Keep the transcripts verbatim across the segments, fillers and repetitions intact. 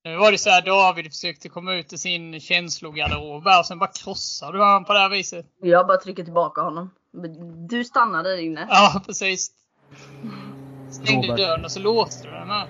Nu var det så här, David försökte komma ut i sin känslogarderob och sen bara krossade du honom på det här viset. Jag bara trycker tillbaka honom. Du stannade där inne. Ja, precis. Stängde Robert. dörren och så låste du den här.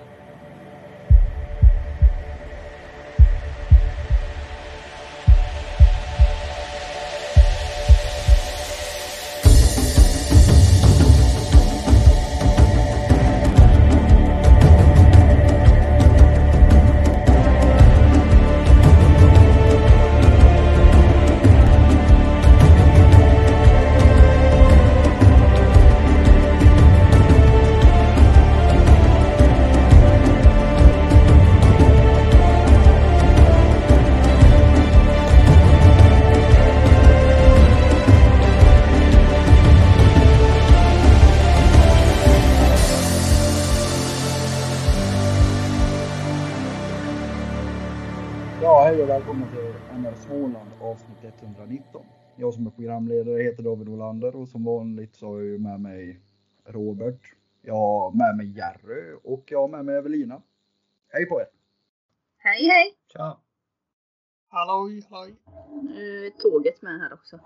Ja, hej och välkomna till M R Småland avsnitt etthundranitton. Jag som är programledare heter David Olander och som vanligt så har jag ju med mig Robert. Jag har med mig Jerry och jag har med mig Evelina. Hej på er! Hej hej! Tja! Halloj, halloj. Nu är tåget med här också.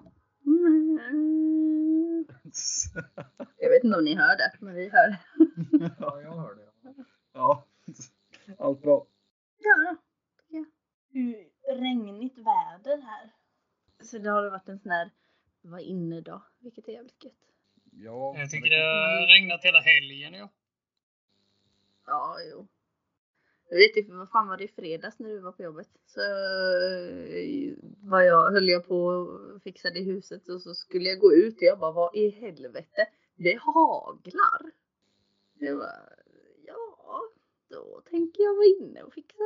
Mm. Jag vet inte om ni hör det, men vi hör det. Ja, jag hör det. Ja, allt bra. Ja, ja. Regnigt väder här. Så det har varit en sån här, var inne då, vilket är jävligt gött. Ja, Jag tycker det har regnat hela helgen, ja. Ja, jo. Jag vet inte, vad fan var det i fredags när du var på jobbet? Så var jag, höll jag på och fixade i huset och så skulle jag gå ut och jag bara, vad i helvete? Det haglar. Det var, ja, då tänker jag vara inne och fixa.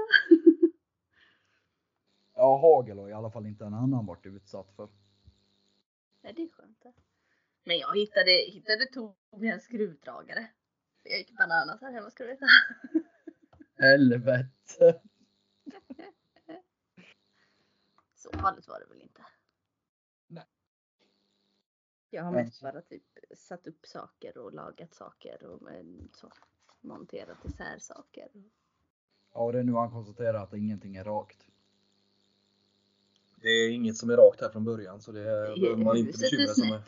Ja, hagel har i alla fall inte en annan varit utsatt för. Nej, det är skönt. Men jag hittade, hittade tog en skruvdragare. Jag gick bananas här hemma, ska du veta. Helvete! Så farligt var det väl inte. Nej. Jag har mest bara typ satt upp saker och lagat saker och så monterat isär saker. Ja, det är nu han konstaterar att ingenting är rakt. Det är inget som är rakt här från början, så det behöver man inte bekymra sig med.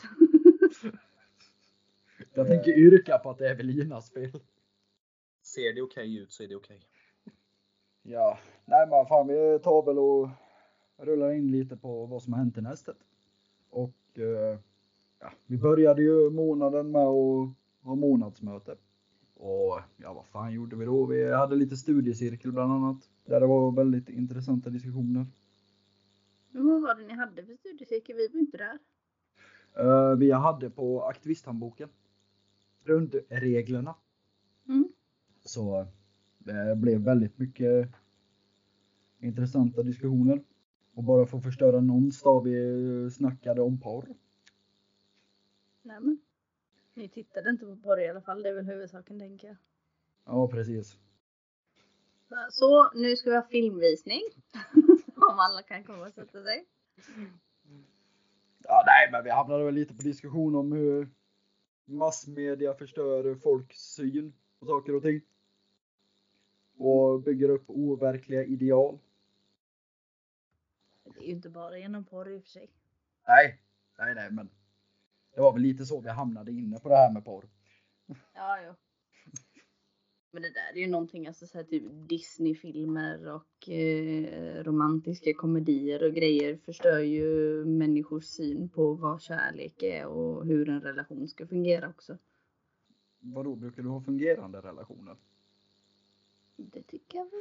Jag tänker yrka på att det är Evelinas fel. Ser det okej ut så är det okej. Ja, nej men fan, vi tar väl och rullar in lite på vad som har hänt i nästet. Och eh, ja, vi började ju månaden med att ha månadsmöte. Och ja, vad fan gjorde vi då? Vi hade lite studiecirkel bland annat. Där det var väldigt intressanta diskussioner. Men vad var det ni hade för studiecirkel? Vi var inte där. Uh, vi hade på aktivisthandboken. Grundreglerna. Mm. Så det blev väldigt mycket intressanta diskussioner. Och bara för att förstöra någon stav vi snackade om porr. Nej men. Ni tittade inte på porr i alla fall. Det är väl huvudsaken, tänker jag. Ja, precis. Så nu ska vi ha filmvisning. Om alla kan komma och sätta sig. Ja, nej, men vi hamnade väl lite på diskussion om hur massmedia förstör folks syn på saker och ting. Och bygger upp overkliga ideal. Det är ju inte bara genom porr i och för sig. Nej, nej, nej, men det var väl lite så vi hamnade inne på det här med porr. Ja, jo. Men det där är ju någonting, alltså så här typ Disney-filmer och eh, romantiska komedier och grejer förstör ju människors syn på vad kärlek är och hur en relation ska fungera också. Vadå, brukar du ha fungerande relationer? Det tycker jag väl.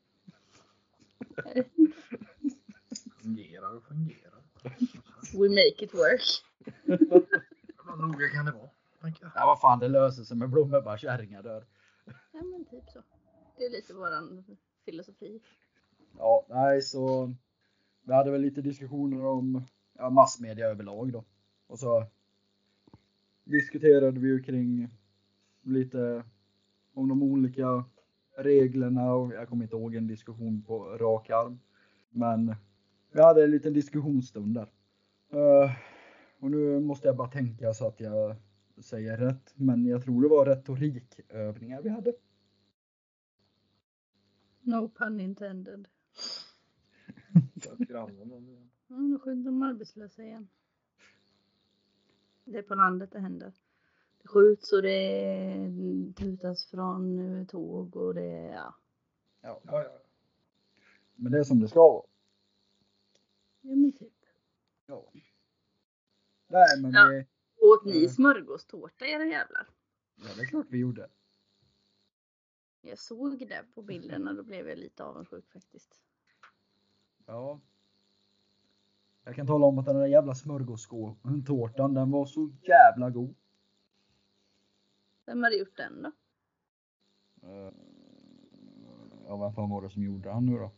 Fungerar och fungerar. We make it work. Vad noga kan det vara? Ja, vad fan, det löser sig med blommor, bara kärringar dör. Ja, men typ så. Det är lite våran filosofi. Ja, nej, så vi hade väl lite diskussioner om ja, massmedia överlag då. Och så diskuterade vi ju kring lite om de olika reglerna och jag kommer inte ihåg en diskussion på rak arm. Men vi hade en liten diskussionsstund där. Uh, och nu måste jag bara tänka så att jag säger rätt. Men jag tror det var retorikövningar vi hade. No pun intended. Grannen. Ja, nu skjuter de arbetslösa igen. Det är på landet det händer. Det skjuts och det tutas från tåg och det, ja. Ja. Ja, ja. Men det är som det ska vara. Ja, men typ. Ja. Nej, men Ja. vi... Åt ni Mm. smörgåstårta era jävlar? Ja, det är klart vi gjorde. Jag såg det på bilderna, då blev jag lite avundsjuk faktiskt. Ja. Jag kan tala om att den där jävla smörgåstårtan, den var så jävla god. Vem hade gjort den då? Uh, ja, vem fan var det som gjorde han nu då?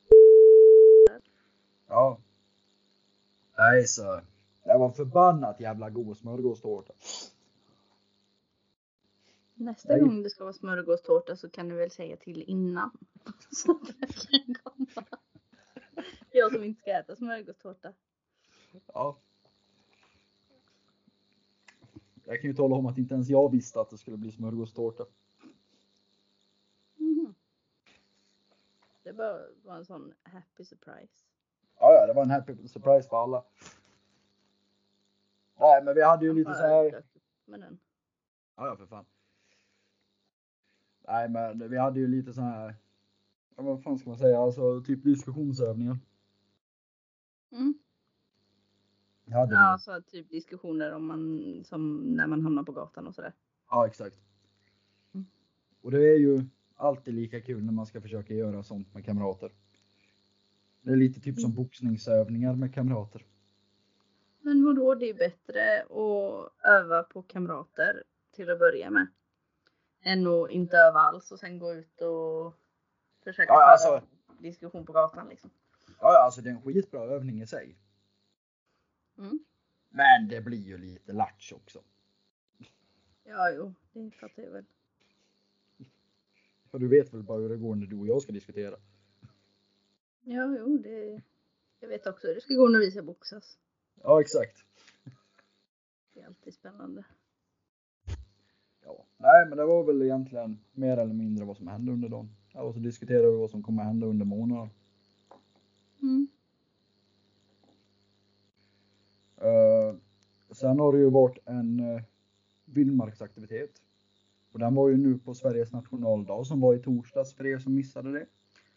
Ja. Nej, så. Det var förbannat jävla god smörgåstårta. Nästa Nej. gång det ska vara smörgåstårta så kan du väl säga till innan. Så att jag kan komma. Jag som inte ska äta smörgåstårta. Ja. Jag kan ju tala om att inte ens jag visste att det skulle bli smörgåstårta. Mm. Det bara var en sån happy surprise. Ja, ja, det var en happy surprise för alla. Nej, men vi hade ju lite så här... Med den. Ja, ja, för fan. Nej, men vi hade ju lite så här... Ja, vad fan ska man säga? Alltså, typ diskussionsövningar. Mm. Vi hade Ja, det. så typ diskussioner om man, som när man hamnar på gatan och sådär. Ja, exakt. Mm. Och det är ju alltid lika kul när man ska försöka göra sånt med kamrater. Det är lite typ som boxningsövningar med kamrater. Men vadå, det är bättre att öva på kamrater till att börja med. Än att inte öva alls och sen gå ut och försöka Ja, föra alltså- diskussion på gatan liksom. Ja, ja, alltså det är en skitbra övning i sig. Mm. Men det blir ju lite latch också. Ja, jo, det fattar jag väl. För du vet väl bara hur det går när du och jag ska diskutera. Ja, jo, det... Jag vet också hur det ska gå när vi ska boxas. Ja, exakt. Det är alltid spännande. Ja, nej, men det var väl egentligen mer eller mindre vad som hände under dagen. Ja, och så diskuterade vi vad som kommer hända under månaden. Mm. Uh, sen har det ju varit en uh, vildmarksaktivitet. Och den var ju nu på Sveriges nationaldag som var i torsdags för er som missade det.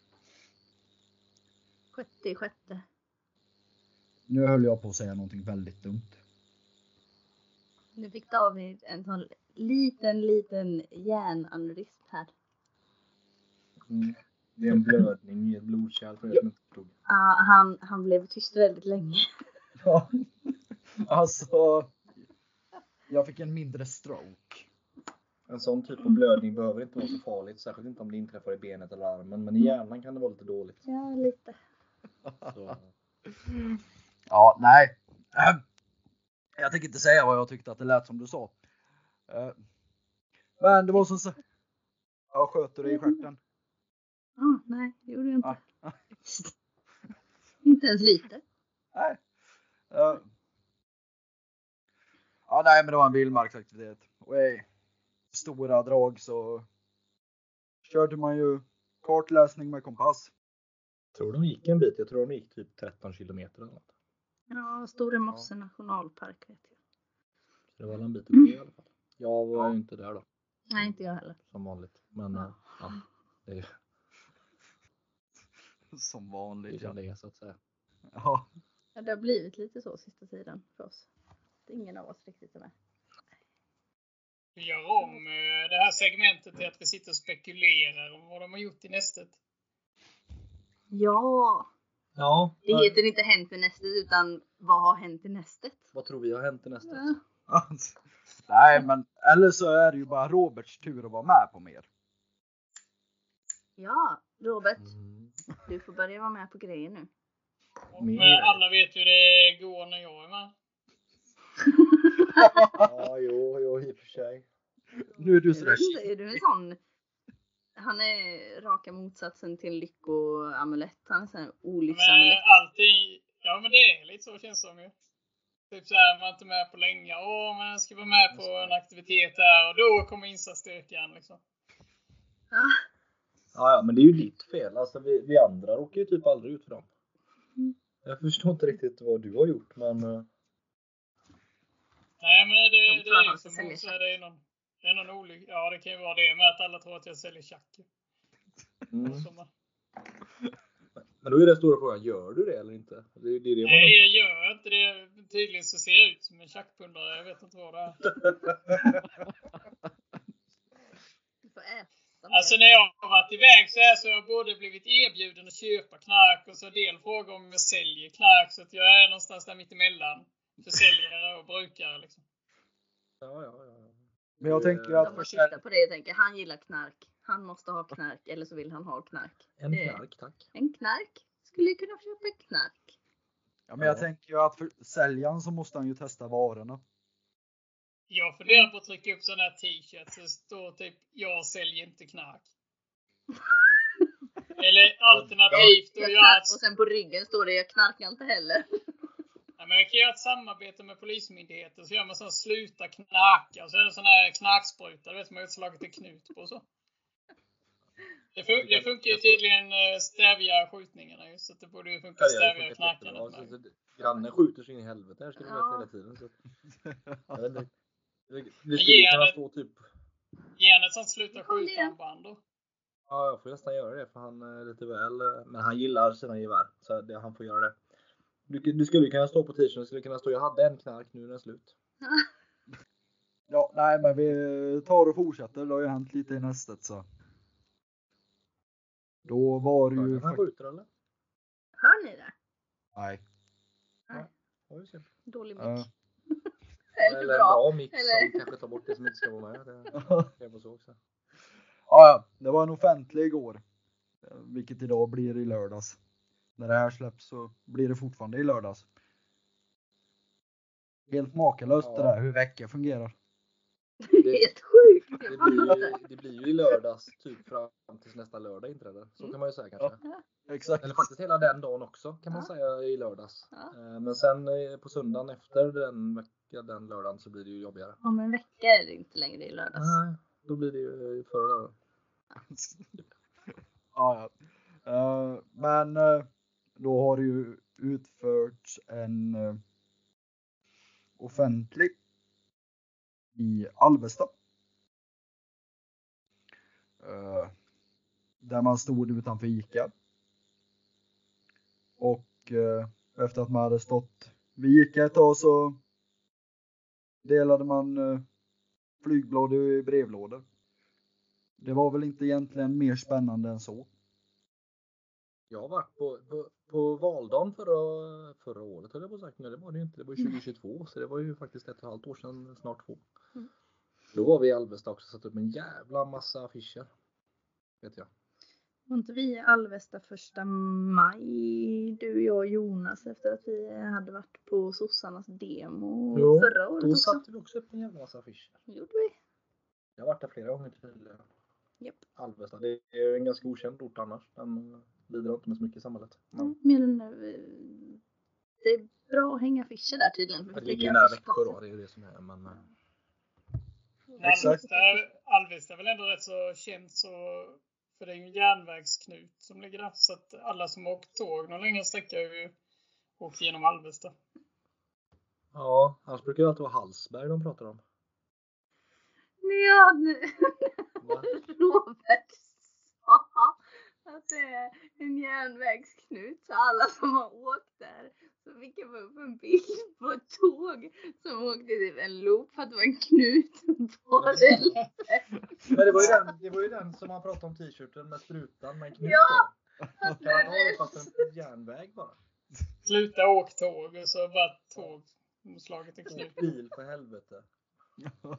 Sjätte i sjätte. Nu höll jag på att säga någonting väldigt dumt. Nu fick David en sån liten, liten hjärnaneurysm här. Mm. Det är en blödning i ett blodkärl för er som inte förstod. Ja, han, han blev tyst väldigt länge. Ja, alltså. Jag fick en mindre stroke. En sån typ av blödning behöver inte vara så farligt. Särskilt inte om det inträffar i benet eller armen. Men i hjärnan kan det vara lite dåligt. Ja, lite. Så. Ja, nej. Jag tänker inte säga vad jag tyckte att det lät som du sa. Men det var som så. Ja, sköter du i stjärten? Ah, nej, det gjorde jag inte. Ja. Inte ens lite. Nej. Uh, ja, nej, men det var en vildmarksaktivitet. Och i stora drag så körde man ju kartläsning med kompass. Jag tror de gick en bit. Jag tror de gick typ tretton kilometer eller något. Ja, Stora Mosse nationalpark vet jag. Så det var en bit att gå i alla fall. Jag var Ja. ju inte där då. Nej, inte jag heller. Som vanligt. Men Ja. ja, ja det är ju Som vanligt. som det är så att säga. Ja. Ja, det har blivit lite så sista tiden för oss. Det är ingen av oss riktigt är med. Vi gör om eh, det här segmentet till att vi sitter och spekulerar om vad de har gjort i nästet. Ja, Ja. det heter inte hänt i nästet utan vad har hänt i nästet? Vad tror vi har hänt i nästet? Ja. Alltså, nej, men eller så är det ju bara Roberts tur att vara med på mer. Ja, Robert, Mm. du får börja vara med på grejer nu. Men alla vet ju hur det går när jag är med. Ja, jo, jo, i och för sig. Nu är du Jag sådär vet inte, är du en sån? Han är raka motsatsen till lyckoamulett. Han är sån här Men olycksamulett. allting, ja men det är lite så känns det som ju. Typ såhär, man är inte med på länge. Åh, men jag ska vara med på en aktivitet här och då kommer insatsstyrkan liksom. Ja. Ja, ja, men det är ju ditt fel. Alltså vi, vi andra råkar ju typ aldrig ut för dem. Mm. Jag förstår inte riktigt vad du har gjort, men... eh, Nej, men det, De det tror att är han ju ska som sälja hon säger, det är någon, det är någon olycka. Ja, det kan ju vara det med att alla tror att jag säljer tjack. Mm. Som- Men då är det stora frågan, gör du det eller inte? Det är det, det man Nej, jag gör inte det. Tydligen så ser jag ut som en tjackpundare. Jag vet inte vad det är. Du får äta. Alltså när jag har varit iväg så, här så har jag både blivit erbjuden att köpa knark och så del fråga om jag säljer knark. Så att jag är någonstans där mitt emellan. Försäljare och brukare liksom. Ja, ja, ja. Men jag tänker ju De att har försälj... tittat på det och tänker han gillar knark. Han måste ha knark eller så vill han ha knark. En Det- knark, tack. En knark? Skulle ju kunna köpa en knark. Ja, men jag Ja. tänker ju att för säljaren så måste han ju testa varorna. Jag funderar på att trycka upp sådana här t-shirts. Så det står typ, jag säljer inte knark. Eller alternativt då Jag göra knark, ett, och sen på ryggen står det jag knarkar inte heller. ja, men jag kan göra ett samarbete med polismyndigheter. Så gör man sån sluta knarka. Och så är det sån här knarkspruta. Du vet man har slagit en knut på så. Det, fun- det funkar ju tydligen eh, stävja skjutningarna just. Så det borde ju funka Ja, det hade stävja funkat jättebra. knarkandet. Alltså, så det- grannen skjuter sig in i helvete här, ska du veta Ja. hela tiden. Så. Jag vet inte. Det det skulle ju kunna Ge stå typ... Ge henne ett sånt sluta Kom igen. skjuta-armband då. Ja, jag får nästan göra det för han är lite väl... Men han gillar sina gevär. Så det, han får göra det. Du, du skulle kunna stå på t-shirten, du skulle kunna stå jag hade en knark, nu är den slut. Ja, nej men vi tar och fortsätter. Det har ju hänt lite i nästet så. Då var det ju... Hörde han skjuter eller? Hör ni det? Nej. Ja, vi ser. Dålig mick. Ja. Eller, Eller en bra. bra mix Eller- som kanske tar bort det som inte ska vara med. Det kan vara så också. Ja, ja, det var en offentlig igår. Eh, Vilket idag blir i lördags. När det här släpps så blir det fortfarande i lördags. Helt makalöst Ja. det där hur veckor fungerar. Det är helt sjukt. Det Jag fattar blir, ju, inte. det blir ju i lördags typ fram tills nästa lördag inträder. Så Mm. kan man ju säga kanske. Exakt. Eller faktiskt hela den dagen också kan man Ja. säga i lördags. Ja. Eh, Men sen eh, på söndagen efter den veckan, den lördagen så blir det ju jobbigare. Om en vecka är det inte längre i lördags. Nej, då blir det ju förra lördagen. Ja, ja. Eh, men eh, då har det ju utförts en eh, offentlig i Alvesta. Eh, där man stod utanför ICA. Och eh, efter att man hade stått vid ICA ett tag så delade man eh, flygblad i brevlådor. Det var väl inte egentligen mer spännande än så. Jag har varit på, på, på valdagen förra, förra året, höll jag på sagt. Nej, det var det ju inte. Det var ju tjugo tjugotvå, så det var ju faktiskt ett och ett halvt år sedan, snart två. Mm. Då var vi i Alvesta också och satt upp en jävla massa affischer. Vet jag. Var inte vi i Alvesta första maj, du, jag och Jonas, efter att vi hade varit på sossarnas demo Jo, förra året Då också? satte vi också upp en jävla massa affischer. Gjorde vi? Jag har varit där flera gånger tidigare. Japp. Alvesta, det är en ganska okänd ort annars. Den bidrar inte med så mycket i samhället. Men Mm, men eh, det är bra att hänga affischer där tydligen. för det vi ligger fick ju nära affischplatser. Växjö då, det är ju det som är. Men, eh, Exakt. Alvesta, Alvesta är väl ändå rätt så känt så. För det är ju en järnvägsknut som ligger där. Så att alla som har åkt tåg någon längre sträcka har ju åkt genom Alvesta. ja, annars brukar det alltid vara Hallsberg de pratar om. Ja, nu. Va? Robert sa att det är en järnvägsknut. Så alla som har åkt där så fick jag upp en bild på ett tåg som åkte till en loop för att det var en knut på det. Men det var, ju den, det var ju den som man pratade om t-shirten med sprutan med en knut Ja, på. fast Kan man det ha det är fast en järnväg bara? Sluta åk tåg och så bara tåg slagit en knut. Bil för helvete. Man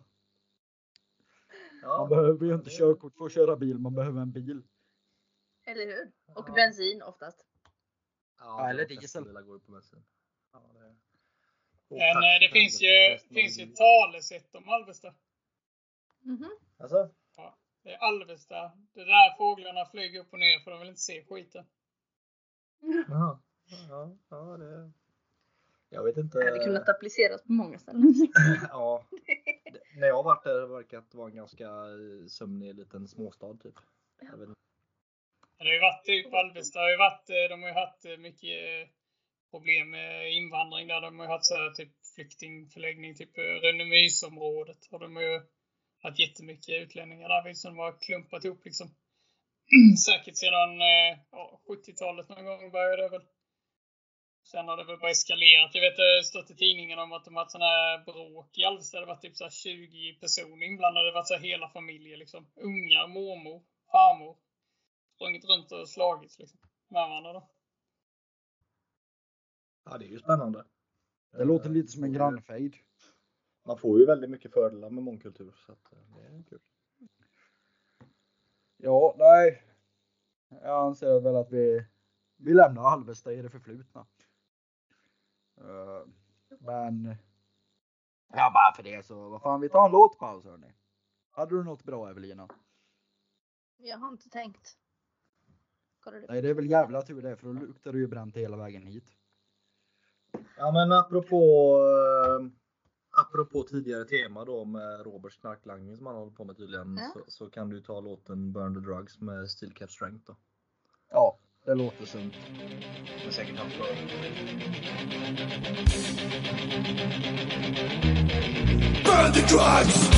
Ja, behöver ju inte det- körkort för att köra bil, man behöver en bil. Eller hur? Och Ja. bensin oftast. Ja, eller de flesta diesel. bilar går ju på bensin. Ja, det... Och Men taxi eh, det för finns ju, helvete, resten av finns ju bilen. ett talesätt om Alvesta. Mhm. Alltså, Det är Alvesta. Det är där fåglarna flyger upp och ner för de vill inte se skiten. jaha. Ja, ja, det... Jag vet inte. Det hade kunnat appliceras på många ställen. Ja. Det- När jag har varit där har det verkat vara en ganska eh, sömnig liten småstad typ. Jag vet inte. Det har ju varit typ Alvesta, har ju varit, de har ju haft mycket problem med invandring där. De har ju haft så här, typ flyktingförläggning, typ Rönnemysområdet. Och de har ju haft jättemycket utlänningar där som har klumpat ihop liksom. Säkert sedan ja, sjuttiotalet någon gång började det väl. Sen har det väl bara eskalerat. Jag vet att det stått i tidningen om att de har haft sådana här bråk i Alvesta. Det var typ så här tjugo personer inblandade. Det var så här hela familjer liksom. Ungar, mormor, farmor. Sprungit runt och slagits liksom. Med varandra då. Ja, det är ju spännande. Det låter lite som en grannfejd. Man får ju väldigt mycket fördelar med mångkultur. Så att det är kul. Ja, nej. Jag anser väl att vi, vi lämnar Alvesta i det förflutna. Uh, men ja, bara för det så vad fan, vi tar en låtpaus hörni. Hade du något bra, Evelina? Jag har inte tänkt. Nej, det är väl jävla tur det, för då luktar det ju bränt hela vägen hit. Ja, men apropå uh, apropå tidigare tema då med Roberts knarklangning som han håller på med tydligen, ja. så, så kan du ta låten Burn the Drugs med Steel Cap Strength då. Ja, det låter sunt. Det är säkert han för. Burn the drugs!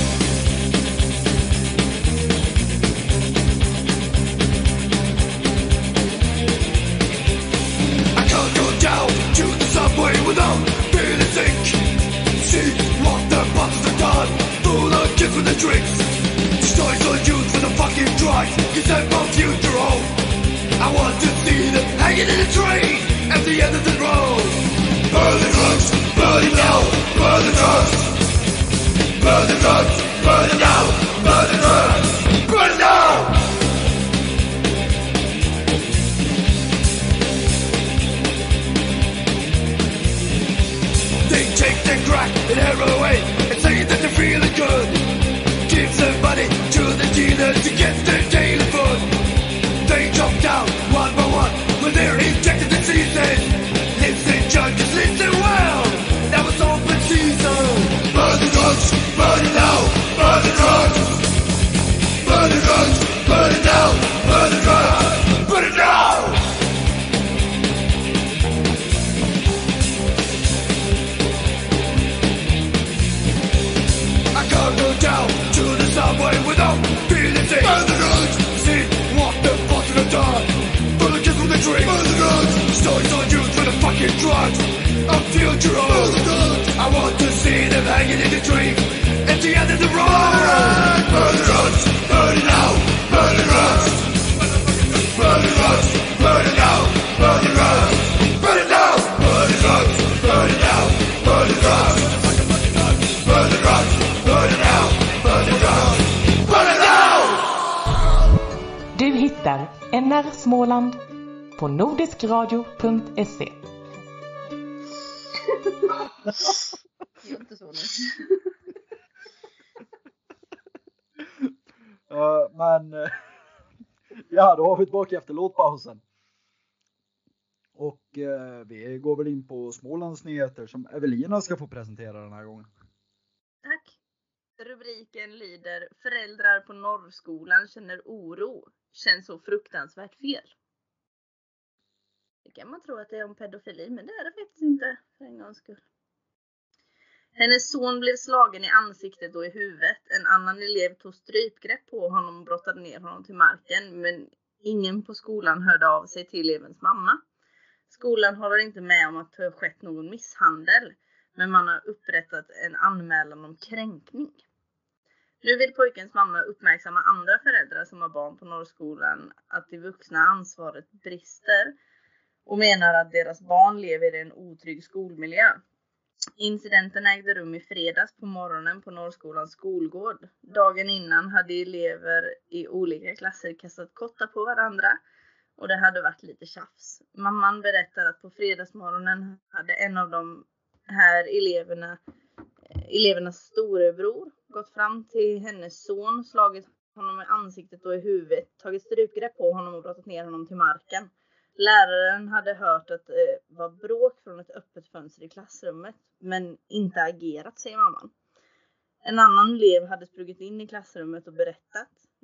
I can't go down to the subway without feeling sick. See what the buses have done, full of kids with the drinks. Destroys all youth for the fucking drugs, you send my future home. I want to see them hanging in a tree at the end of the road. Burn the drugs, burn it down, burn the drugs. Burn the drugs, burn it down, burn the drugs, burn it down. They take their crack and heroin and say that they're feeling good. Give some money to the dealers to get their daily food. They drop down one by one when they're injected diseases. Listen, judges, listen well. That was open season. Burn the drugs, burn it down, burn the drugs. Burn the drugs, burn it down, burn the drugs, burn it down. I can't go down to the subway without feeling sick. Burn the drugs, see what the bosses have done. For the kids with the drink. Burn the drugs, stories on you for the fucking drugs. I'm future old. Burn the drugs, I want to see them hanging in the tree at the end of the road. Burn the drugs, burn it out, burn the drugs. Burn the drugs, burn it out, burn the drugs. Burn it down, burn the drugs, burn it out, burn the drugs. Burn the drugs, burn it out, burn the drugs. Burn it down! Du hittar N R Småland på nordiskradio punkt se. Det är inte så nu. uh, men uh, ja, då har vi tillbaka efter låtpausen. Och uh, vi går väl in på Smålands nyheter som Evelina ska få presentera den här gången. Tack. Rubriken lyder: Föräldrar på Norrskolan känner oro. Känns så fruktansvärt fel. Det kan man tro att det är om pedofili, men det är det faktiskt inte för en gångs skull. Hennes son blev slagen i ansiktet och i huvudet. En annan elev tog strypgrepp på honom och brottade ner honom till marken. Men ingen på skolan hörde av sig till elevens mamma. Skolan håller inte med om att det har skett någon misshandel. Men man har upprättat en anmälan om kränkning. Nu vill pojkens mamma uppmärksamma andra föräldrar som har barn på Norrskolan att det vuxna ansvaret brister. Och menar att deras barn lever i en otrygg skolmiljö. Incidenten ägde rum i fredags på morgonen på Norrskolans skolgård. Dagen innan hade elever i olika klasser kastat kottar på varandra. Och det hade varit lite tjafs. Mamman berättar att på fredagsmorgonen hade en av de här eleverna, elevernas storebror, gått fram till hennes son, slagit honom i ansiktet och i huvudet, tagit strypgrepp på honom och brottat ner honom till marken. Läraren hade hört att det var bråk från ett öppet fönster i klassrummet, men inte agerat, säger mamman. En annan elev hade sprungit in i klassrummet och berättat.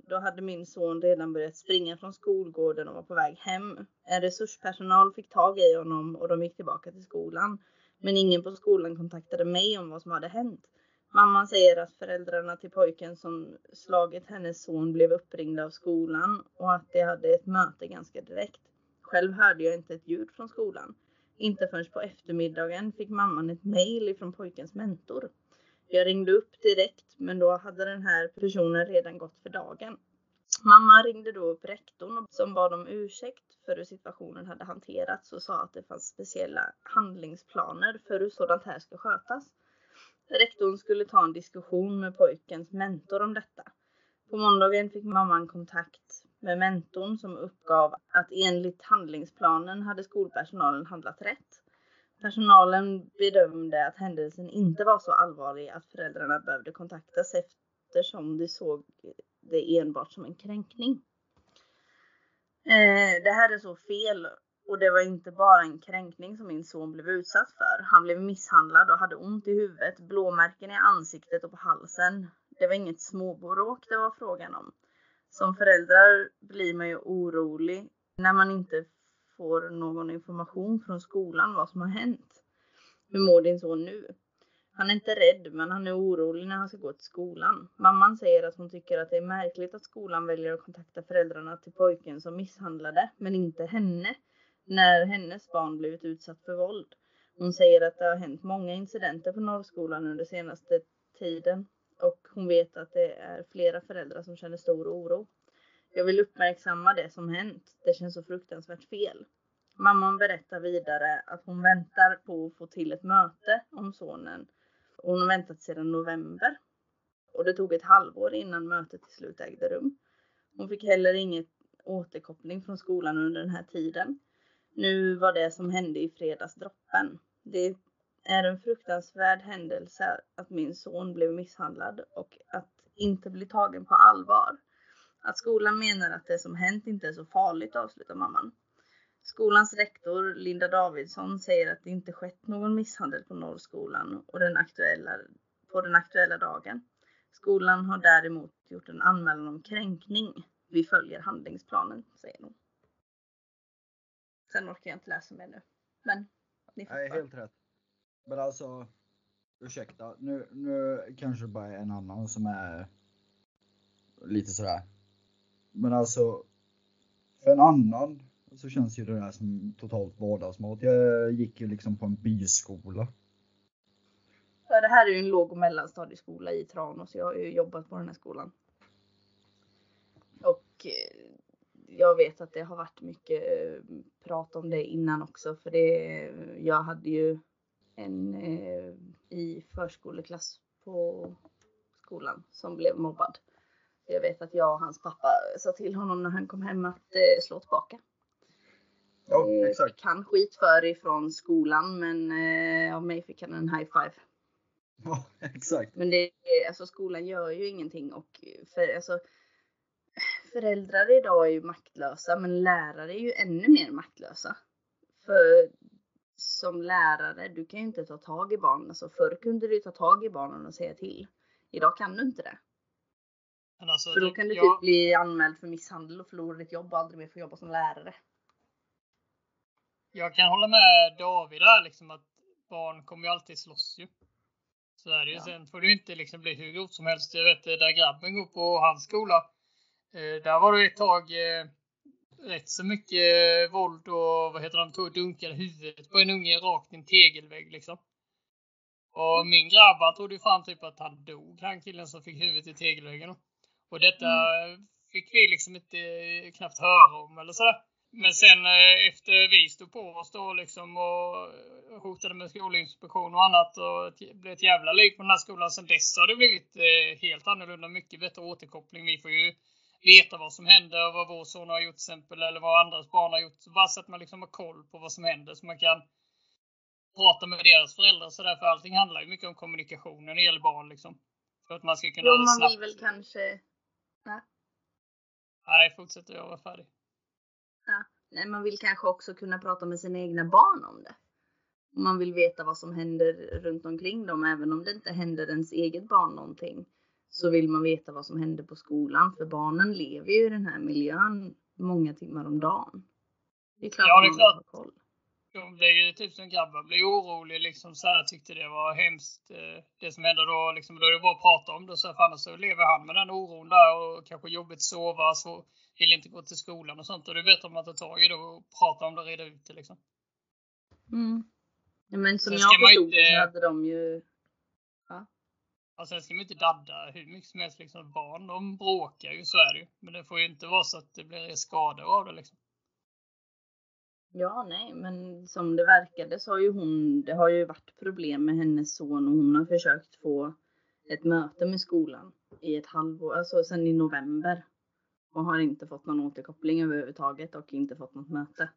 då hade min son redan börjat springa från skolgården och var på väg hem. En resurspersonal fick tag i honom och de gick tillbaka till skolan. Men ingen på skolan kontaktade mig om vad som hade hänt. Mamman säger att föräldrarna till pojken som slagit hennes son blev uppringda av skolan och att de hade ett möte ganska direkt. Själv hörde jag inte ett ljud från skolan. Inte förrän på eftermiddagen fick mamman ett mejl från pojkens mentor. Jag ringde upp direkt, men då hade den här personen redan gått för dagen. Mamma ringde då upp rektorn som bad om ursäkt för hur situationen hade hanterats och sa att det fanns speciella handlingsplaner för hur sådant här ska skötas. Rektorn skulle ta en diskussion med pojkens mentor om detta. På måndagen fick mamman kontakt med mentorn som uppgav att enligt handlingsplanen hade skolpersonalen handlat rätt. Personalen bedömde att händelsen inte var så allvarlig att föräldrarna behövde kontaktas eftersom de såg det enbart som en kränkning. Eh, det här är så fel och det var inte bara en kränkning som min son blev utsatt för. Han blev misshandlad och hade ont i huvudet, blåmärken i ansiktet och på halsen. Det var inget småbråk det var frågan om. Som föräldrar blir man ju orolig när man inte får någon information från skolan vad som har hänt. Hur mår din son nu? Han är inte rädd, men han är orolig när han ska gå till skolan. Mamman säger att hon tycker att det är märkligt att skolan väljer att kontakta föräldrarna till pojken som misshandlade, men inte henne, när hennes barn blivit utsatt för våld. Hon säger att det har hänt många incidenter på Norrskolan under senaste tiden, och hon vet att det är flera föräldrar som känner stor oro. Jag vill uppmärksamma det som hänt. Det känns så fruktansvärt fel. Mamman berättar vidare att hon väntar på att få till ett möte om sonen. Hon har väntat sedan november. Och det tog ett halvår innan mötet till slut ägde rum. Hon fick heller inget återkoppling från skolan under den här tiden. Nu var det som hände i fredags droppen. Det är en fruktansvärd händelse att min son blev misshandlad och att inte bli tagen på allvar. Att skolan menar att det som hänt inte är så farligt, avslutar mamman. Skolans rektor Linda Davidsson säger att det inte skett någon misshandel på Norrskolan och den aktuella, på den aktuella dagen. Skolan har däremot gjort en anmälan om kränkning. Vi följer handlingsplanen, säger hon. Sen orkar jag inte läsa mer nu. Men ni får. Nej, helt rätt. Men alltså, ursäkta. Nu, nu kanske bara är en annan som är lite sådär. Men alltså, för en annan så känns ju det där som totalt vardagsmat. Jag gick ju liksom på en byskola. Ja, det här är ju en låg- och mellanstadieskola i Tranås, så jag har ju jobbat på den här skolan. Och jag vet att det har varit mycket prat om det innan också. För det, jag hade ju en eh, i förskoleklass på skolan som blev mobbad. Jag vet att jag och hans pappa sa till honom när han kom hem att eh, slå tillbaka. Ja, exakt. Fick han skit för ifrån skolan, men eh, av mig fick han en high five. Ja, exakt. Men det, alltså, skolan gör ju ingenting. Och för, alltså, föräldrar idag är ju maktlösa, men lärare är ju ännu mer maktlösa. För som lärare, du kan ju inte ta tag i barnen. Alltså, förr kunde du ta tag i barnen och säga till. Idag kan du inte det. Men alltså, för då kan du jag... typ bli anmäld för misshandel och förlora ditt jobb och aldrig mer få jobba som lärare. Jag kan hålla med David där, liksom, att barn kommer ju alltid slåss ju. Så är det ju. Ja. Sen får du inte liksom bli hur grovt som helst. Jag vet, där grabben går på hans skola. Eh, där var det ett tag eh, rätt så mycket eh, våld och vad heter de, tog dunkade huvudet på en unge rakt i en tegelvägg liksom. Och mm. min grabb, han trodde ju fan typ att han dog, han killen som fick huvudet i tegelväggen. Och detta mm. fick vi liksom inte eh, knappt höra om eller sådär. Men sen eh, efter vi stod på oss då liksom och hotade med skolinspektion och annat och det blev ett jävla liv på den här skolan. Sen dess har det blivit eh, helt annorlunda, mycket bättre återkoppling. Vi får ju veta vad som händer och vad vår son har gjort till exempel eller vad andras barn har gjort. Så bara så att man liksom har koll på vad som händer så man kan prata med deras föräldrar. Så därför allting handlar ju mycket om kommunikationen när det gäller barn liksom. För att man ska kunna... Jo, man snabbt... vill väl kanske... Nej. Nej, fortsätter jag vara färdig. Ja. Nej, man vill kanske också kunna prata med sina egna barn om det. Man vill veta vad som händer runt omkring dem. Även om det inte händer ens eget barn någonting. så vill man veta vad som händer på skolan. För barnen lever ju i den här miljön många timmar om dagen. Det är klart Ja, det är man klart. har koll. De blev ju typ som grabbar, blev orolig liksom så här, tyckte det var hemskt eh, det som hände då liksom, då är det bara att prata om det så här, för annars så lever han med den oron där och kanske jobbigt sova, så vill inte gå till skolan och sånt, och det är bättre om man tar tag i det och pratar om det och reda ut det liksom. Mm. Ja, men som Sen jag ska man förstod inte- så hade de ju... Och sen ska man inte dadda hur mycket som helst liksom, barn de bråkar ju, så är det ju, men det får ju inte vara så att det blir skador av det liksom. Ja, nej, men som det verkade så har ju hon, det har ju varit problem med hennes son och hon har försökt få ett möte med skolan i ett halvår, alltså sedan i november. Och har inte fått någon återkoppling överhuvudtaget och inte fått något möte.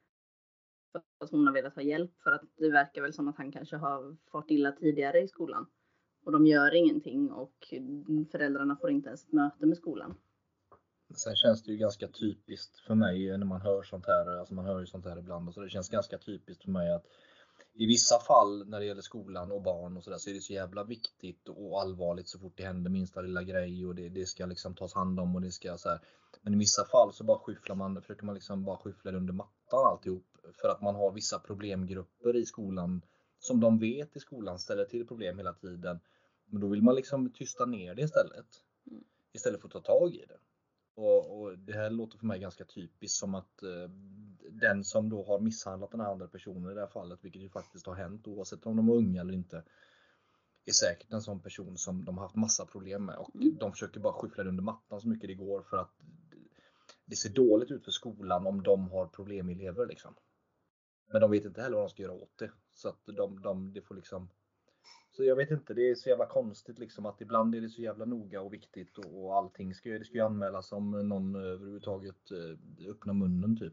För att hon har velat ha hjälp, för att det verkar väl som att han kanske har fått illa tidigare i skolan. Och de gör ingenting och föräldrarna får inte ens ett möte med skolan. Sen känns det ju ganska typiskt för mig när man hör sånt här, alltså man hör ju sånt här ibland, och så det känns ganska typiskt för mig att i vissa fall när det gäller skolan och barn och sådär, så är det så jävla viktigt och allvarligt så fort det händer minsta lilla grej, och det, det ska liksom tas hand om och det ska så här. Men i vissa fall så bara skyfflar man, försöker man liksom bara skyffla det under mattan alltihop, för att man har vissa problemgrupper i skolan som de vet i skolan ställer till problem hela tiden. Men då vill man liksom tysta ner det istället. Istället för att ta tag i det. Och, och det här låter för mig ganska typiskt som att eh, den som då har misshandlat den här andra personen i det här fallet, vilket ju faktiskt har hänt oavsett om de är unga eller inte, är säkert en sån person som de har haft massa problem med, och mm. de försöker bara skyffla det under mattan så mycket det går, för att det ser dåligt ut för skolan om de har problemelever liksom. Men de vet inte heller vad de ska göra åt det, så att de, de det får liksom. Så jag vet inte, det är så jävla konstigt liksom, att ibland är det så jävla noga och viktigt och, och allting ska, det ska ju anmälas om någon överhuvudtaget eh, öppnar munnen typ.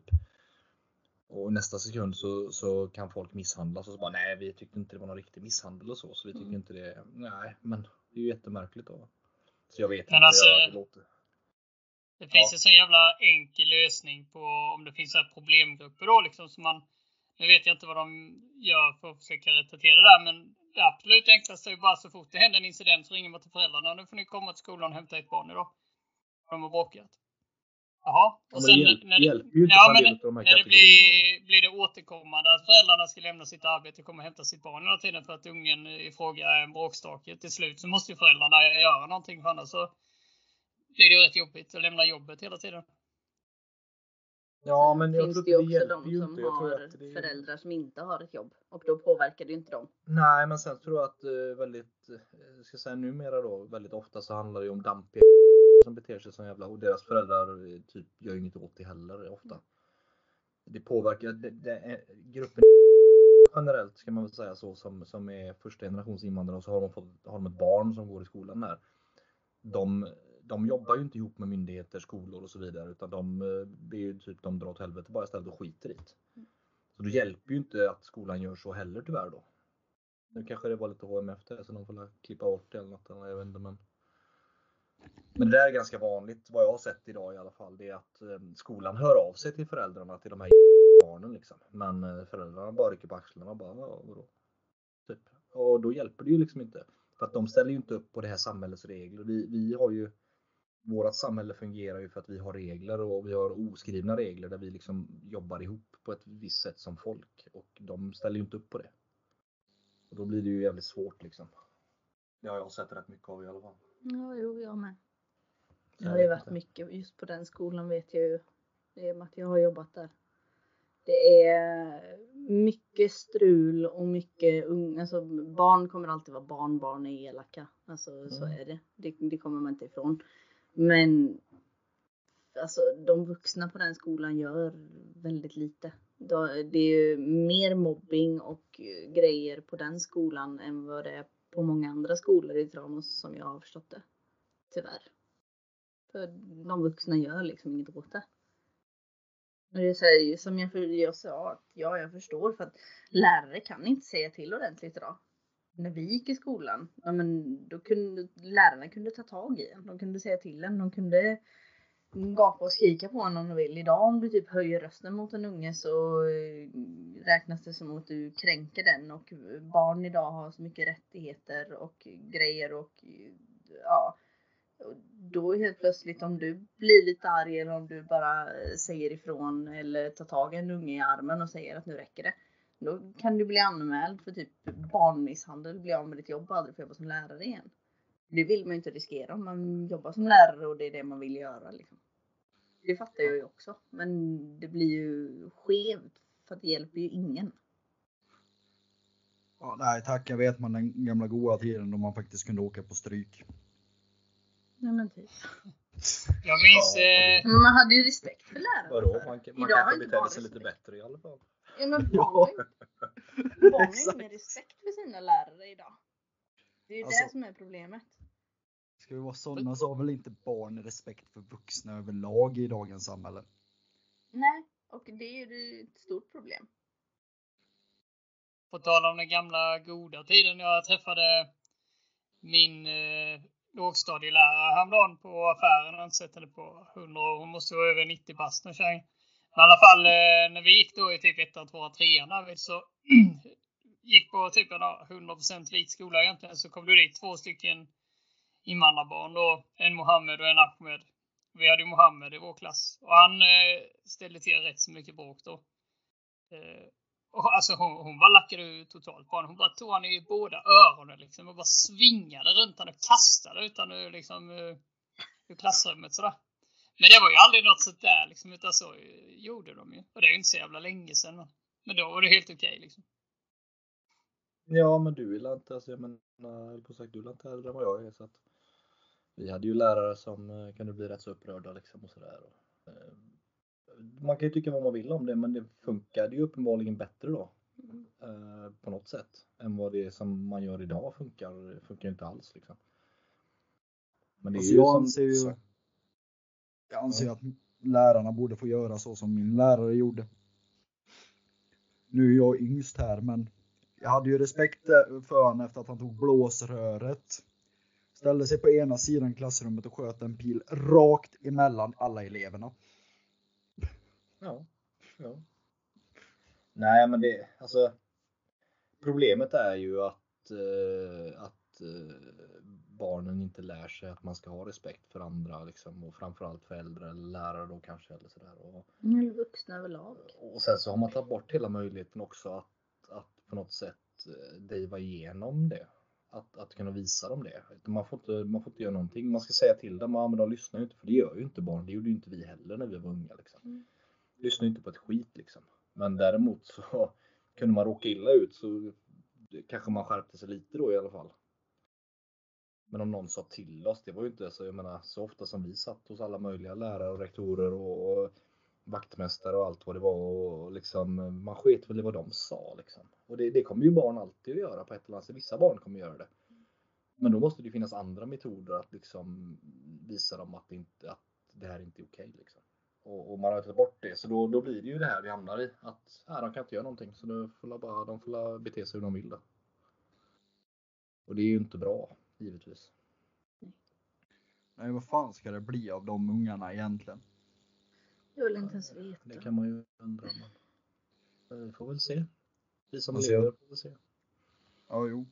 Och nästa sekund så, så kan folk misshandlas och så bara nej, vi tyckte inte det var någon riktig misshandel och så, så vi tycker mm. inte det, nej, men det är ju jättemärkligt då. Så jag vet men inte, alltså, jag, det låter. Det finns ja. en sån jävla enkel lösning på om det finns så här problemgrupper då liksom, som man, nu vet jag inte vad de gör för att försöka rätta till det där, men det absolut enklaste är ju bara så fort det händer en incident så ringer man till föräldrarna. Nu får ni komma till skolan och hämta ett barn idag. De har bråkat. Jaha. Och sen hjälp, när, det, hjälp, ja, men de när det blir, blir det återkommande att föräldrarna ska lämna sitt arbete och komma och hämta sitt barn hela tiden för att ungen i fråga är en bråkstake. Till slut så måste ju föräldrarna göra någonting, för annars så blir det ju rätt jobbigt att lämna jobbet hela tiden. Ja, men jag finns tror det ju det också de som har det... föräldrar som inte har ett jobb, och då påverkar det ju inte dem. Nej, men sen tror jag att uh, väldigt, uh, ska jag säga numera då, väldigt ofta så handlar det ju om dampiga som beter sig som jävla, och deras föräldrar uh, typ gör inget åt det heller ofta. Det påverkar det, det är, gruppen generellt, ska man väl säga så, som, som är första generations invandrare, och så har de, fått, har de ett barn som går i skolan där. De De jobbar ju inte ihop med myndigheter, skolor och så vidare, utan de är ju typ, de drar åt helvete bara istället och skiter i det. Så det hjälper ju inte att skolan gör så heller tyvärr då. Nu kanske det var lite H M F där, så de får klippa bort det eller något, eller jag vet inte, men men det där är ganska vanligt, vad jag har sett idag i alla fall, det är att skolan hör av sig till föräldrarna till de här barnen liksom, men föräldrarna bara rycker på axlarna och bara, ja, vadå? Typ. Och då hjälper det ju liksom inte, för att de ställer ju inte upp på det här samhällets regler. Vi, vi har ju Vårat samhälle fungerar ju för att vi har regler, och vi har oskrivna regler där vi liksom jobbar ihop på ett visst sätt som folk, och de ställer ju inte upp på det. Och då blir det ju jävligt svårt liksom. Det har jag sett rätt mycket av i alla fall. Ja, jo, jag med. Det har ju varit mycket, just på den skolan vet jag ju, det är att jag har jobbat där. Det är mycket strul och mycket unga, alltså barn kommer alltid vara barn, barn är elaka. Alltså mm. så är det. det, det kommer man inte ifrån. Men alltså, de vuxna på den skolan gör väldigt lite. Det är ju mer mobbing och grejer på den skolan än vad det är på många andra skolor i Tranås, som jag har förstått det. Tyvärr. För de vuxna gör liksom inget åt det. Och det är så här, som jag, jag sa, att ja, jag förstår, för att lärare kan inte säga till ordentligt idag. När vi gick i skolan, ja, men då kunde lärarna kunde ta tag i en. De kunde säga till en, de kunde gapa och skrika på en om de vill. Idag om du typ höjer rösten mot en unge så räknas det som att du kränker den. Och barn idag har så mycket rättigheter och grejer, och ja, då helt plötsligt om du blir lite arg eller om du bara säger ifrån eller tar tag i en unge i armen och säger att nu räcker det. Då kan du bli anmäld för typ barnmisshandel, bli av med ditt jobb och aldrig få jobba som lärare igen. Det vill man ju inte riskera om man jobbar som lärare och det är det man vill göra. Liksom. Det fattar jag ju också. Men det blir ju skevt för att det hjälper ju ingen. Ja, nej tack, jag vet man den gamla goda tiden då man faktiskt kunde åka på stryk. Nej men typ. Jag minns... Ja, eh, Men man hade ju respekt för lärare. Vadå? förr. Man, man Idag har kan inte betala barn sig lite respekt. bättre i alla fall. Ja, men Ja. barn har barn har Exakt. ingen respekt för sina lärare idag. Det är ju Alltså- det som är problemet. Ska vi vara sådana så har väl inte barn respekt för vuxna överlag i dagens samhälle. Nej, och det är ju ett stort problem. På tal om den gamla goda tiden. Jag träffade min eh, lågstadielärare häromdagen på affären. Jag har inte sett henne på hundra år. Hon måste vara över nittio bast nu, tjej. Men i alla fall eh, när vi gick då i typ ett, två, tre där så gick på typ en hundra procent vit skola egentligen. Så kom det dit två stycken invandrarbarn då. En Mohammed och en Ahmed. Vi hade ju Mohammed i vår klass. Och han eh, ställde till rätt så mycket bråk då. Eh, och alltså hon, hon bara lackade ut totalt på honom. Hon bara tog han i båda öronen liksom. Och bara svingade runt han och kastade utan ur liksom ur, ur klassrummet sådär. Men det var ju aldrig något sånt där liksom. Utan så eh, gjorde de ju. Och det är ju inte så jävla länge sedan. Men, men då var det helt okej liksom. Ja, men du är inte, alltså jag menar, på sagt, du är inte äldre än vad jag är, så att vi hade ju lärare som eh, kunde bli rätt så upprörda liksom och sådär. Och, eh, man kan ju tycka vad man vill om det, men det funkade ju uppenbarligen bättre då. Eh, på något sätt. Än vad det som man gör idag funkar, funkar inte alls liksom. Men det är Alltså, ju jag som, anser ju, så, jag anser att lärarna borde få göra så som min lärare gjorde. Nu är jag yngst här, men jag hade ju respekt för honom efter att han tog blåsröret. Ställde sig på ena sidan klassrummet och sköt en pil rakt emellan alla eleverna. ja, ja. Nej, men det, alltså problemet är ju att, eh, att eh, barnen inte lär sig att man ska ha respekt för andra liksom, och framförallt för äldre eller lärare då kanske eller sådär. Och, Eller vuxna överlag. och sen så har man tagit bort hela möjligheten också att, att på något sätt eh, driva igenom det. Att, att kunna visa dem det. Man får, inte, man får inte göra någonting. Man ska säga till dem, men de lyssnar ju inte. För det gör ju inte barn. Det gjorde ju inte vi heller när vi var unga. Liksom. Mm. Lyssnar ju inte på ett skit liksom. Men däremot så kunde man råka illa ut så kanske man skärpte sig lite då i alla fall. Men om någon sa till oss, det var ju inte så, jag menar, så ofta som vi satt hos alla möjliga lärare och rektorer och, och vaktmästare och allt vad det var och liksom, man sket väl i vad de sa liksom. Och det, det kommer ju barn alltid att göra på ett eller annat sätt. Vissa barn kommer göra det. Men då måste det finnas andra metoder att liksom visa dem att det, inte, att det här inte är okej liksom. Och, och man har tagit bort det, så då, då blir det ju det här vi hamnar i. Att nej, de kan inte göra någonting, så då får bara, de får bete sig hur de vill då. Och det är ju inte bra, givetvis. Nej, vad fan ska det bli av de ungarna egentligen? Jag vill inte ens veta. Det kan man ju undra. Men vi får väl se. Vi som Vad lever ser får väl se. Ja, jo.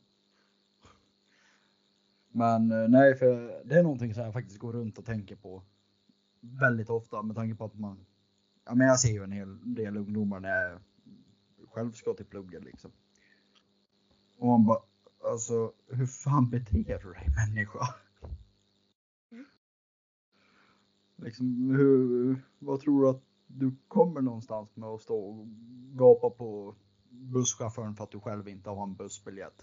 Men eh, nej, för det är någonting som jag faktiskt går runt och tänker på väldigt ofta med tanke på att man, ja men jag ser ju en hel del ungdomar när jag själv ska till plugget liksom. Och man bara, alltså hur fan beter du dig människa? Liksom, hur, vad tror du att du kommer någonstans med att stå och gapa på busschauffören för att du själv inte har en bussbiljett?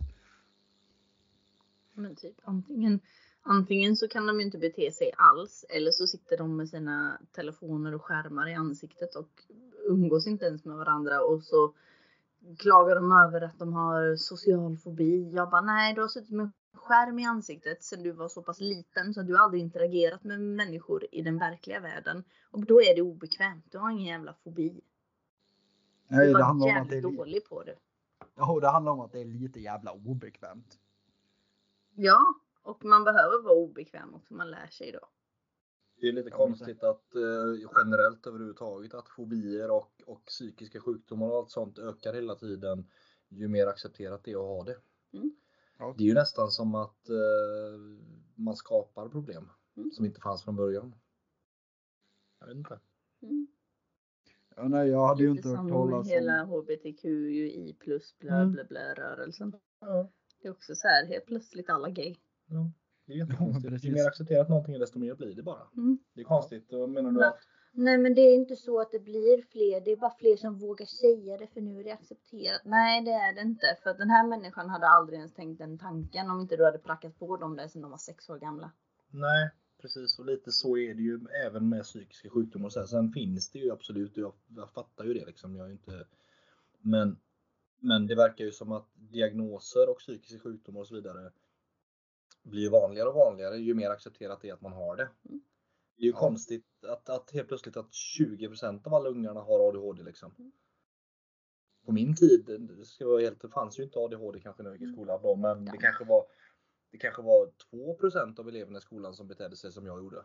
Men typ antingen, antingen så kan de ju inte bete sig alls. Eller så sitter de med sina telefoner och skärmar i ansiktet och umgås inte ens med varandra. Och så klagar de över att de har social fobi. Jag bara, nej, du har suttit med skärm i ansiktet sedan du var så pass liten så du har aldrig interagerat med människor i den verkliga världen. Och då är det obekvämt. Du har ingen jävla fobi. Nej, Du det var handlar om att det är jävligt li- dålig på det. ja, det handlar om att det är lite jävla obekvämt. Ja, och man behöver vara obekväm också. Man lär sig då. Det är lite Ja, konstigt att eh, generellt överhuvudtaget att fobier och, och psykiska sjukdomar och allt sånt ökar hela tiden ju mer accepterat det är att ha det. Mm. Ja. Det är ju nästan som att eh, man skapar problem. Mm. Som inte fanns från början. Jag vet inte. Mm. Ja, nej, jag hade ju Lite inte hört som talas hela om... H B T Q I plus blä Mm. blä blä rörelsen. Ja. Det är också så här, helt plötsligt alla gay. Ja. Det är Ja, jättekonstigt. precis. Ju mer accepterat någonting desto mer blir det bara. Mm. Det är konstigt. Då menar du Ja. att... Nej, men det är inte så att det blir fler. Det är bara fler som vågar säga det, för nu är det accepterat. Nej, det är det inte. För att den här människan hade aldrig ens tänkt den tanken om inte du hade prackat på dem där sedan de var sex år gamla. Nej, precis. Och lite så är det ju även med psykiska sjukdomar och så här. Sen finns det ju absolut, jag, jag fattar ju det liksom. Jag är inte... Men, men det verkar ju som att diagnoser och psykiska sjukdomar och så vidare blir ju vanligare och vanligare ju mer accepterat det är att man har det. Mm. Det är ju Ja. konstigt att, att helt plötsligt att tjugo procent av alla ungarna har A D H D liksom. Mm. På min tid, det ska vara helt, det fanns ju inte A D H D kanske när jag gick i skolan då, men det kanske var det kanske var två procent av eleverna i skolan som betedde sig som jag gjorde.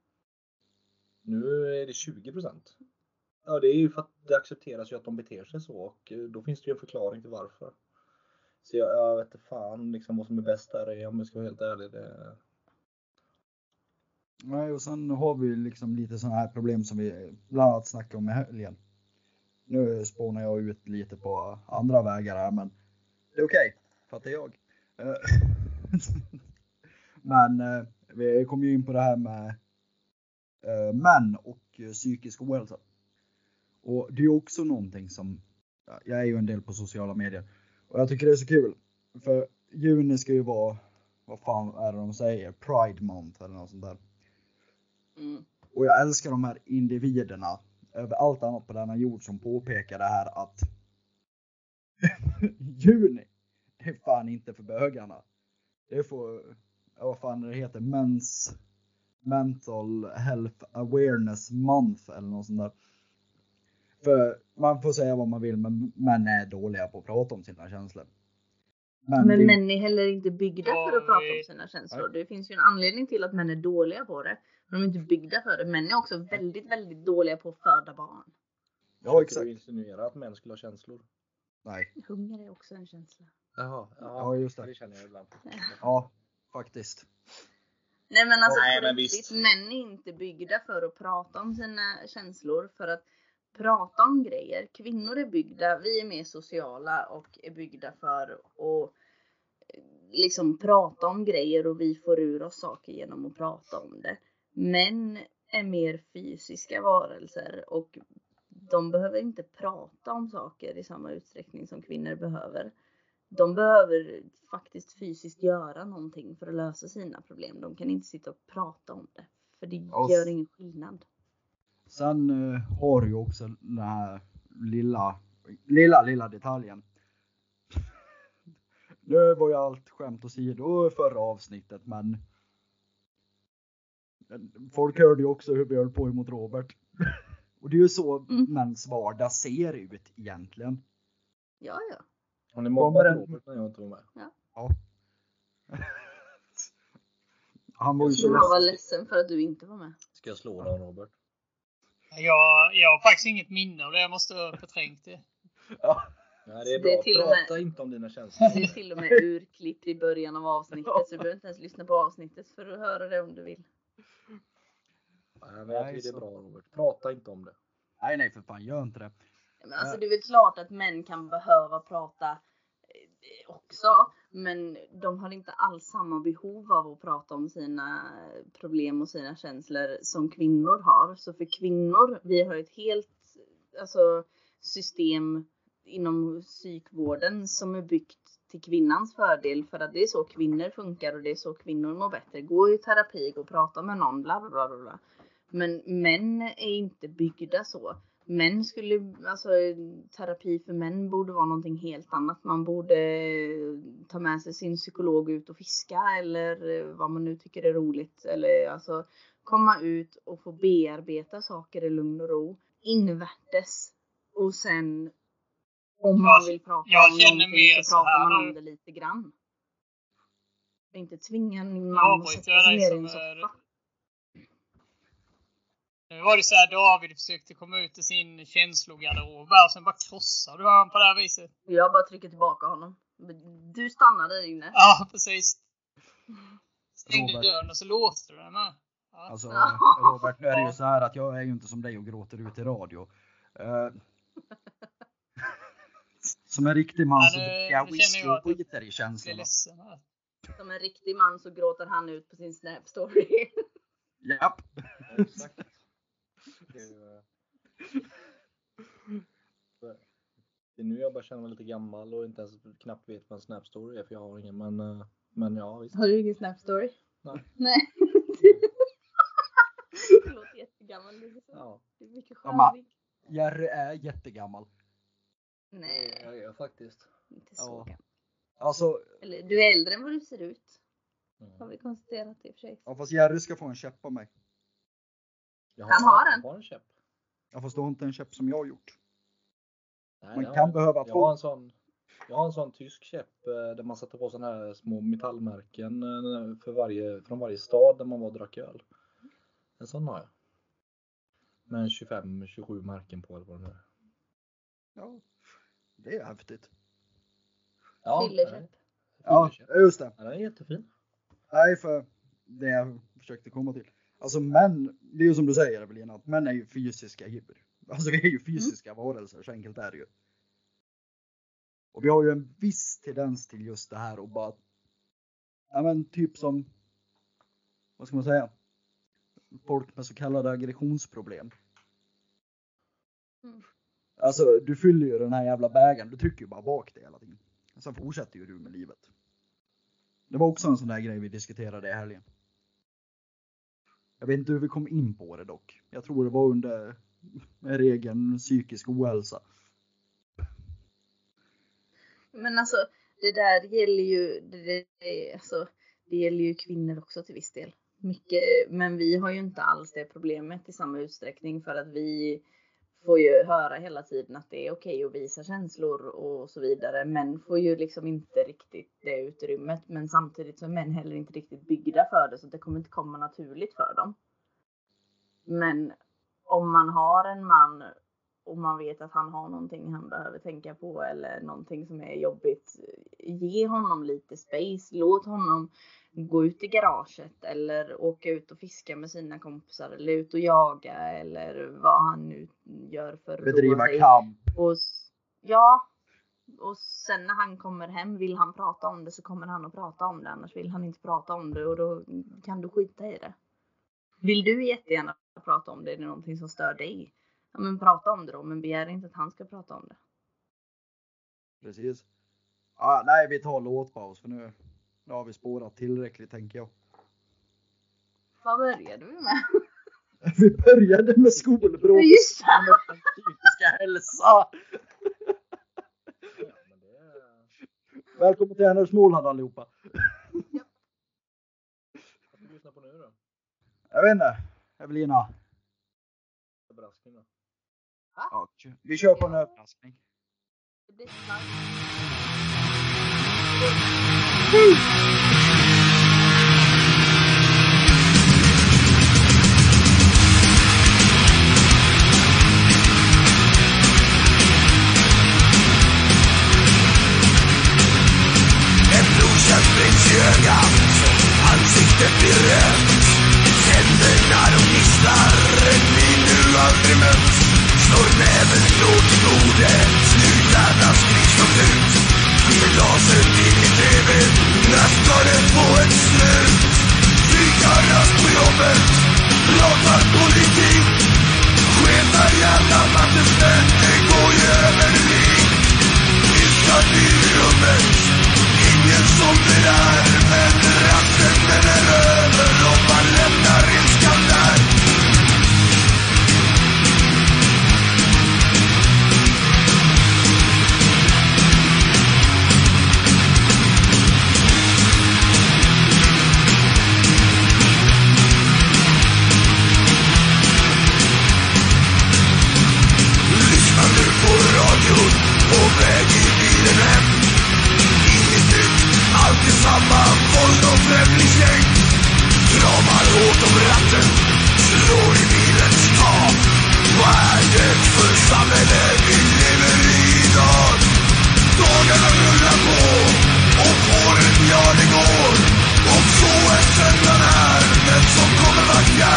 Nu är det tjugo procent. Ja, det är ju för att det accepteras ju att de beter sig så, och då finns det ju en förklaring till varför. Så jag, jag vet inte fan liksom vad som är bäst där är, om jag ska vara helt ärlig. Det... Nej, och sen har vi liksom lite sådana här problem som vi bland annat snackade om i helgen. Nu spånar jag ut lite på andra vägar här, men det är okej, för att det är jag. Eh, men eh, vi kom ju in på det här med eh, män och eh, psykisk ohälsa. Och det är också någonting som, ja, jag är ju en del på sociala medier. Och jag tycker det är så kul. För juni ska ju vara, vad fan är det de säger? Pride month eller något sånt där. Mm. Och jag älskar de här individerna över allt annat på denna jord som påpekar det här att juni, det är fan inte för bögarna. Det är för, vad fan det heter, Men's Mental Health Awareness Month eller något sånt där. För man får säga vad man vill, men män är dåliga på att prata om sina känslor. Men det- män är heller inte byggda Ja, för att prata vi- om sina känslor. Det finns ju en anledning till att män är dåliga på det. Men de är inte byggda för det. Män är också väldigt, väldigt dåliga på att föda barn. Ja, Försöker exakt. du insinuera att män skulle ha känslor? Nej, Hunger är också en känsla. Jaha, ja just det. det känner jag ibland. Ja, faktiskt. Nej, men alltså Nej, på men riktigt, visst. män är inte byggda för att prata om sina känslor. För att prata om grejer. Kvinnor är byggda, vi är mer sociala och är byggda för att liksom prata om grejer, och vi får ur oss saker genom att prata om det. Män är mer fysiska varelser och de behöver inte prata om saker i samma utsträckning som kvinnor behöver. De behöver faktiskt fysiskt göra någonting för att lösa sina problem. De kan inte sitta och prata om det, för det Ja, gör ingen skillnad. Sen uh, har du ju också den här lilla, lilla, lilla detaljen. Nu var ju allt skämt åsido förra avsnittet, men folk hörde ju också hur vi höll på emot Robert. Och det är ju så Mm. mäns vardag ser ut egentligen. Ja, ja. Har ni Kommer mobbat den- Robert när jag inte var med? Ja. Han var ju Jag så tror Jag var ledsen. ledsen för att du inte var med. Ska jag slå dig Robert? Jag, jag har faktiskt inget minne av det. Jag måste ha förträngt det. Ja. Nej, det är Det är bra. till och Prata med- inte om dina känslor. Det är till och med urklippt i början av avsnittet, så du behöver inte ens lyssna på avsnittet för att höra det om du vill. Nej, men jag Nej, tycker det är så- bra Robert. Prata inte om det. Nej, nej för fan, gör inte det. Men alltså det är väl klart att män kan behöva prata eh, också, men de har inte alls samma behov av att prata om sina problem och sina känslor som kvinnor har. Så för kvinnor, vi har ett helt alltså, system inom psykvården som är byggt till kvinnans fördel, för att det är så kvinnor funkar och det är så kvinnor mår bättre. Gå i terapi och prata med någon, bla bla bla bla. Men män är inte byggda så. Män skulle, alltså terapi för män borde vara någonting helt annat. Man borde ta med sig sin psykolog ut och fiska, eller vad man nu tycker är roligt. Eller alltså komma ut och få bearbeta saker i lugn och ro invärtes. Och sen om man vill prata jag om känner någonting mer så så pratar här man nu. om det lite grann. Inte tvinga en man att avbryter sätta jag sig dig ner i en som är- soffa. Nu var det så här, David försökte komma ut i sin känslogarderob och sen bara krossade du honom på det här viset. Jag bara trycker tillbaka honom. Du stannar där inne. Ja, precis. Stängde Robert. dörren och så låste du den med. Alltså Ja. Robert, nu är det ju så här att jag är ju inte som dig och gråter ut i radio. Uh, som en riktig man Ja, så nu- dricker jag nu whisky känner jag och att jag skiter i Jag känslorna. blir ledsen här. Som en riktig man så gråter han ut på sin Snap story. Japp. Exakt. Det är, ju, eh, det är nu jag bara känner mig lite gammal och inte ens knappt vet vad en Snap Story är för jag har ingen. Men, eh, men ja, visst. Har du ingen Snap story? Nej. Nej. Det låter jättegammal. Det är, så. Ja, Det är mycket Ja, ma- skärvig. Jerry är jättegammal. Nej, jag är faktiskt. inte så Ja. gammal. Alltså, Eller du är äldre än vad du ser ut. Har Mm. vi konstaterat i och för sig. ja, fast Jerry ska få en käpp av mig. Jag Han har en. Jag har en käpp. Jag fast du har inte en käpp som jag har gjort. Nej, Man det har kan jag. behöva jag två. har en sån Jag har en sån tysk käpp eh, där man sätter på såna här små metallmärken eh, för varje, från varje stad där man var och drack öl. En sån har jag. Med tjugofem tjugosju märken på eller vad det nu är. Ja, det är häftigt. Ja, Fyllekäpp. Ja, fyllekäpp. just det. Ja, den är jättefin. Nej, för det jag försökte komma till. Alltså män, det är ju som du säger Evelina, att män är ju fysiska djur. Alltså vi är ju fysiska varelser, så enkelt är det ju. Och vi har ju en viss tendens till just det här och bara, ja men typ som, vad ska man säga, folk med så kallade aggressionsproblem. Mm. Alltså du fyller ju den här jävla bägaren, du trycker ju bara bak det hela tiden. Sen fortsätter ju du med livet. Det var också en sån där grej vi diskuterade i helgen. Jag vet inte hur vi kom in på det dock. Jag tror det var under regeln psykisk ohälsa. Men alltså det där gäller ju det, det, alltså, det gäller ju kvinnor också till viss del. Mycket, men vi har ju inte alls det problemet i samma utsträckning för att vi får ju höra hela tiden att det är okej att visa känslor och så vidare. Män får ju liksom inte riktigt det utrymmet, men samtidigt så är män heller inte riktigt byggda för det så det kommer inte komma naturligt för dem. Men om man har en man och man vet att han har någonting han behöver tänka på eller någonting som är jobbigt, ge honom lite space, låt honom gå ut i garaget eller åka ut och fiska med sina kompisar eller ut och jaga eller vad han nu gör för att Bedriva roa sig. kamp. Och s- ja, och sen när han kommer hem vill han prata om det så kommer han att prata om det, annars vill han inte prata om det och då kan du skita i det. Vill du jättegärna prata om det, är det någonting som stör dig? Ja, men prata om det då, men begär inte att han ska prata om det. Precis. Ah, nej, vi tar låtpaus för nu, nu har vi spårat tillräckligt tänker jag. Vad började vi med? Vi började med skolbråk. Just och den psykiska hälsa. Ja, men det är... Välkommen till Hennes Småland allihopa. Vad ska du lyssna på nu då? Jag vet inte, Evelina. Överraskning då? Ja, vi kör på en överraskning. Det blir starkt. En blodkärl sprängs i ögat, ansiktet blir rött. Händerna de gnisslar, en min du aldrig mött. Slår näven lågt i bordet, slutärna skriks de ut. Skjuter glaset in i tvn, när ska det få ett slut? Fikar rast på jobbet, pratar politik. Sketa jävla mattesmän, det går ju över lik. Tystnad i rummet, ingen som blir där. Men rasten den är över om man lämnar ilskan där. Lyssnar du på radion på väg i bilen hem? Inget nytt, alltid samma våld och främlingsgäng. Kramar hårt om ratten, slår i bilens tak. Vad är det för samhälle vi lever i idag? Dagarna rullar på och åren, ja det går. Och så är söndagen här, den som kommer vart fjärde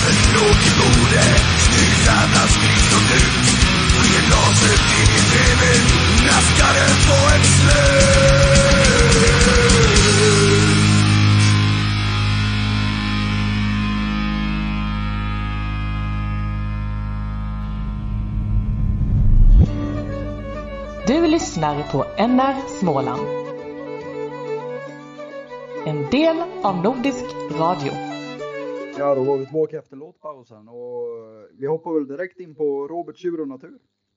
Även slår till bordet, styrsamlas liksom ut. Ingen glaset in i tvn, naskar den på ett slut. Du lyssnar på N R Småland. En del av Nordisk Radio. Ja, då var vi tillbaka efter låtpausen och vi hoppar väl direkt in på Robert Djur och natur.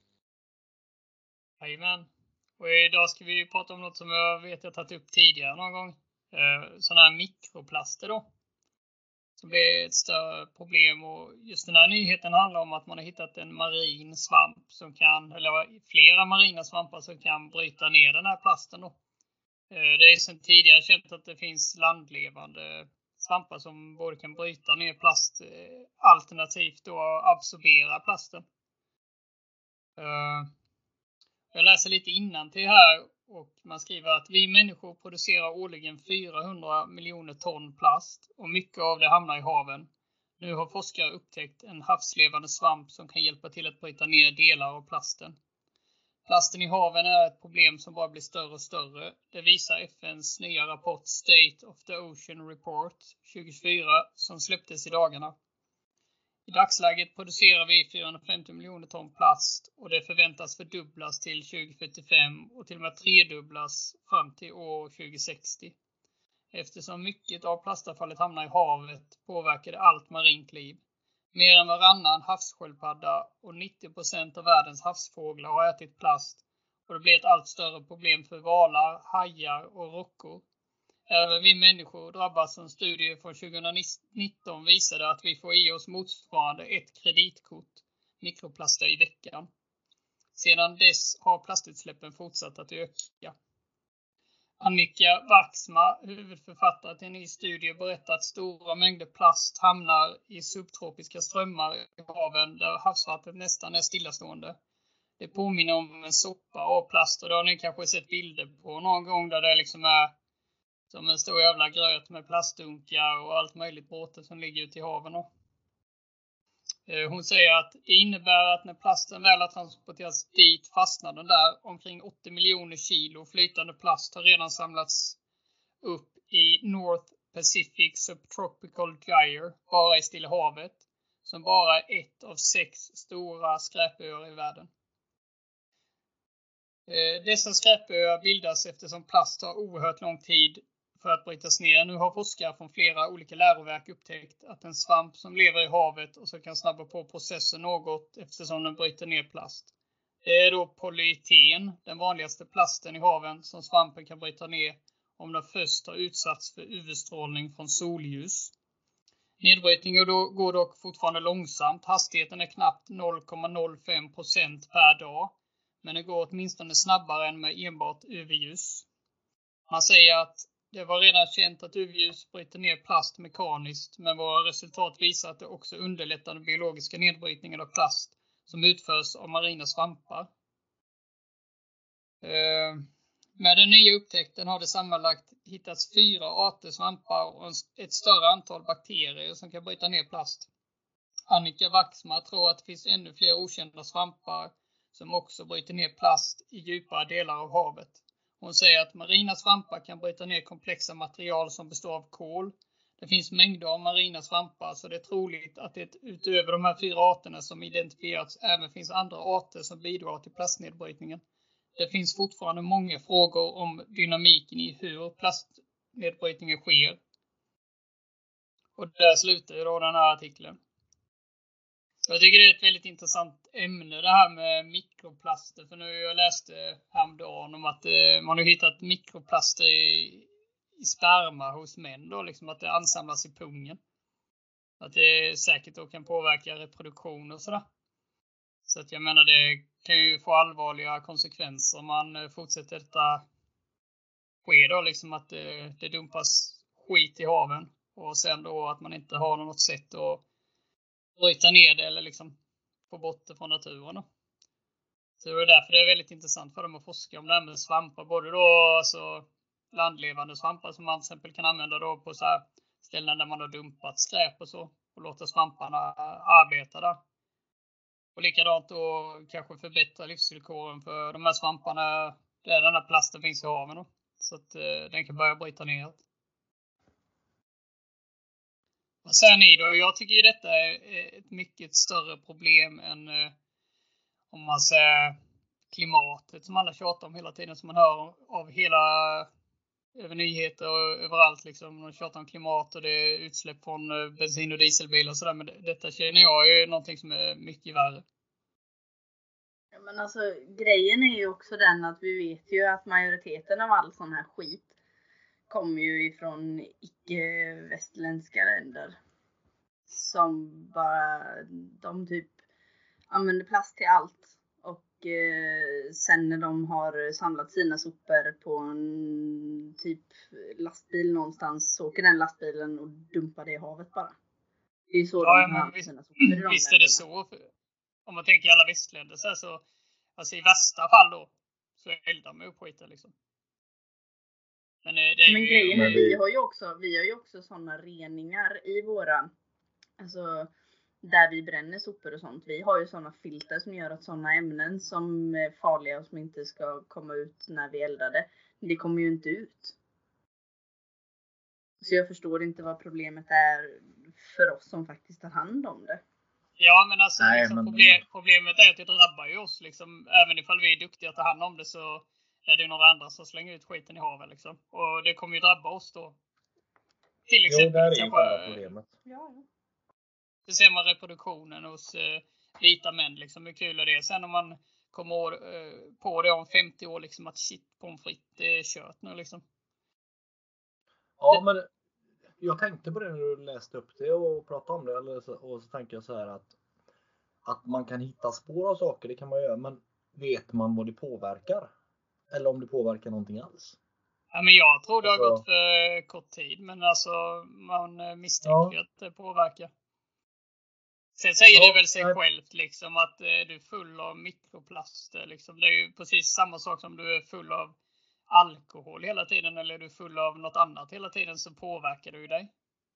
Jajamän. Och idag ska vi prata om något som jag vet jag tagit upp tidigare någon gång. Sådana här mikroplaster då. Som blir ett större problem, och just den här nyheten handlar om att man har hittat en marin svamp som kan, eller flera marina svampar som kan bryta ner den här plasten då. Det är sedan tidigare känt att det finns landlevande svampar som både kan bryta ner plast alternativt då absorbera plasten. Jag läser lite innantill här och man skriver att vi människor producerar årligen fyrahundra miljoner ton plast och mycket av det hamnar i haven. Nu har forskare upptäckt en havslevande svamp som kan hjälpa till att bryta ner delar av plasten. Plasten i haven är ett problem som bara blir större och större. Det visar F N:s nya rapport State of the Ocean Report tjugo tjugofyra som släpptes i dagarna. I dagsläget producerar vi fyrahundrafemtio miljoner ton plast och det förväntas fördubblas till tjugo fyrtiofem och till och med tredubblas fram till år tjugo sextio. Eftersom mycket av plastavfallet hamnar i havet påverkar det allt marint liv. Mer än varannan havssköldpadda och nittio procent av världens havsfåglar har ätit plast och det blir ett allt större problem för valar, hajar och rockor. Även vi människor drabbas. En studie från tjugonitton visade att vi får i oss motsvarande ett kreditkort mikroplaster i veckan. Sedan dess har plastutsläppen fortsatt att öka. Annika Waxma, huvudförfattare till en ny studie, berättar att stora mängder plast hamnar i subtropiska strömmar i haven där havsvattnet nästan är stillastående. Det påminner om en soppa av plast och det har ni kanske sett bilder på någon gång där det liksom är som en stor jävla gröt med plastdunkar och allt möjligt båtar som ligger ute i haven. Hon säger att det innebär att när plasten väl har transporterats dit fastnar den där. Omkring åttio miljoner kilo flytande plast har redan samlats upp i North Pacific Subtropical Gyre, bara i Stilla havet, som bara är ett av sex stora skräpöar i världen. Dessa skräpöar bildas eftersom plast tar oerhört lång tid för att brytas ner. Nu har forskare från flera olika läroverk upptäckt att en svamp som lever i havet och så kan snabba på processen något eftersom den bryter ner plast. Det är då polyeten, den vanligaste plasten i haven, som svampen kan bryta ner om den först har utsatts för U V-strålning från solljus. Nedbrytningen går dock fortfarande långsamt. Hastigheten är knappt noll komma noll fem procent per dag, men det går åtminstone snabbare än med enbart U V-ljus. Man säger att det var redan känt att U V-ljus bryter ner plast mekaniskt, men våra resultat visar att det också underlättar den biologiska nedbrytningen av plast som utförs av marina svampar. Eh, med den nya upptäckten har det sammanlagt hittats fyra arter svampar och ett större antal bakterier som kan bryta ner plast. Annika Waxma tror att det finns ännu fler okända svampar som också bryter ner plast i djupare delar av havet. Hon säger att marina svampar kan bryta ner komplexa material som består av kol. Det finns mängder av marina svampar, så det är troligt att det utöver de här fyra arterna som identifierats även finns andra arter som bidrar till plastnedbrytningen. Det finns fortfarande många frågor om dynamiken i hur plastnedbrytningen sker. Och där slutar ju då den här artikeln. Jag tycker det är ett väldigt intressant ämne det här med mikroplaster. För nu jag läste häromdagen om att eh, man har hittat mikroplaster i, i sperma hos män då, liksom att det ansamlas i pungen. Att det säkert då kan påverka reproduktion och sådär. Så att jag menar det kan ju få allvarliga konsekvenser om man fortsätter detta ske då, liksom att det, det dumpas skit i haven. Och sen då att man inte har något sätt att bryta ner det eller liksom få bort det från naturen då. Så det är därför det är väldigt intressant för dem att forska om det här med svampar. Både då alltså landlevande svampar som man till exempel kan använda då på så här ställen där man har dumpat skräp och så. Och låter svamparna arbeta där. Och likadant då kanske förbättra livsvillkoren för de här svamparna där den här plasten finns i haven då. Så att eh, den kan börja bryta ner. Vad säger ni då? Jag tycker ju detta är ett mycket större problem än eh, om man säger klimatet som alla tjatar om hela tiden, som man hör av hela över nyheter och överallt liksom. De tjatar om klimat och det är utsläpp från eh, bensin- och dieselbilar och sådär. Men det, detta känner jag är någonting som är mycket värre. Ja, men alltså grejen är ju också den att vi vet ju att majoriteten av all sån här skit kommer ju ifrån icke-västländska länder. Som bara, de typ använder plast till allt. Och eh, sen när de har samlat sina sopor på en typ lastbil någonstans, så åker den lastbilen och dumpar det i havet bara. Det är ju så Ja, de men har visst, sina sopor i de visst är det länderna. så. Om man tänker i alla västländer så, här, så alltså i värsta fall då så eldar man upp skiten liksom. Men, eh, det är Men ju, grejen är, men vi vi- har ju också, vi har ju också sådana reningar i våra, alltså där vi bränner sopor och sånt. Vi har ju sådana filter som gör att sådana ämnen som är farliga och som inte ska komma ut när vi eldar det, det kommer ju inte ut. Så jag förstår inte vad problemet är för oss som faktiskt tar hand om det. ja, men alltså Nej, liksom, men- problem, problemet är att det drabbar ju oss liksom. Även ifall vi är duktiga att ta hand om det så är det ju några andra som slänger ut skiten i havet liksom. Och det kommer ju drabba oss då. Till Jo, exempel där är ju kanske, själva problemet. Ja, det ser man reproduktionen hos eh, vita män liksom. Hur kul är det? Sen om man kommer eh, på det om femtio år liksom att shit, pommes frites, det är kört nu liksom. Ja, men jag tänkte på det när du läste upp det och pratade om det. Eller så, och så tänker jag så här att, att man kan hitta spår av saker, det kan man göra. Men vet man vad det påverkar? Eller om det påverkar någonting alls? Ja, men jag tror det har Alltså- gått för kort tid. Men alltså man eh, misstänker Ja. att det påverkar. Sen säger Ja, det väl sig nej. självt liksom att eh, du är full av mikroplaster. Liksom. Det är ju precis samma sak som du är full av alkohol hela tiden. Eller du är full av något annat hela tiden, så påverkar du ju dig.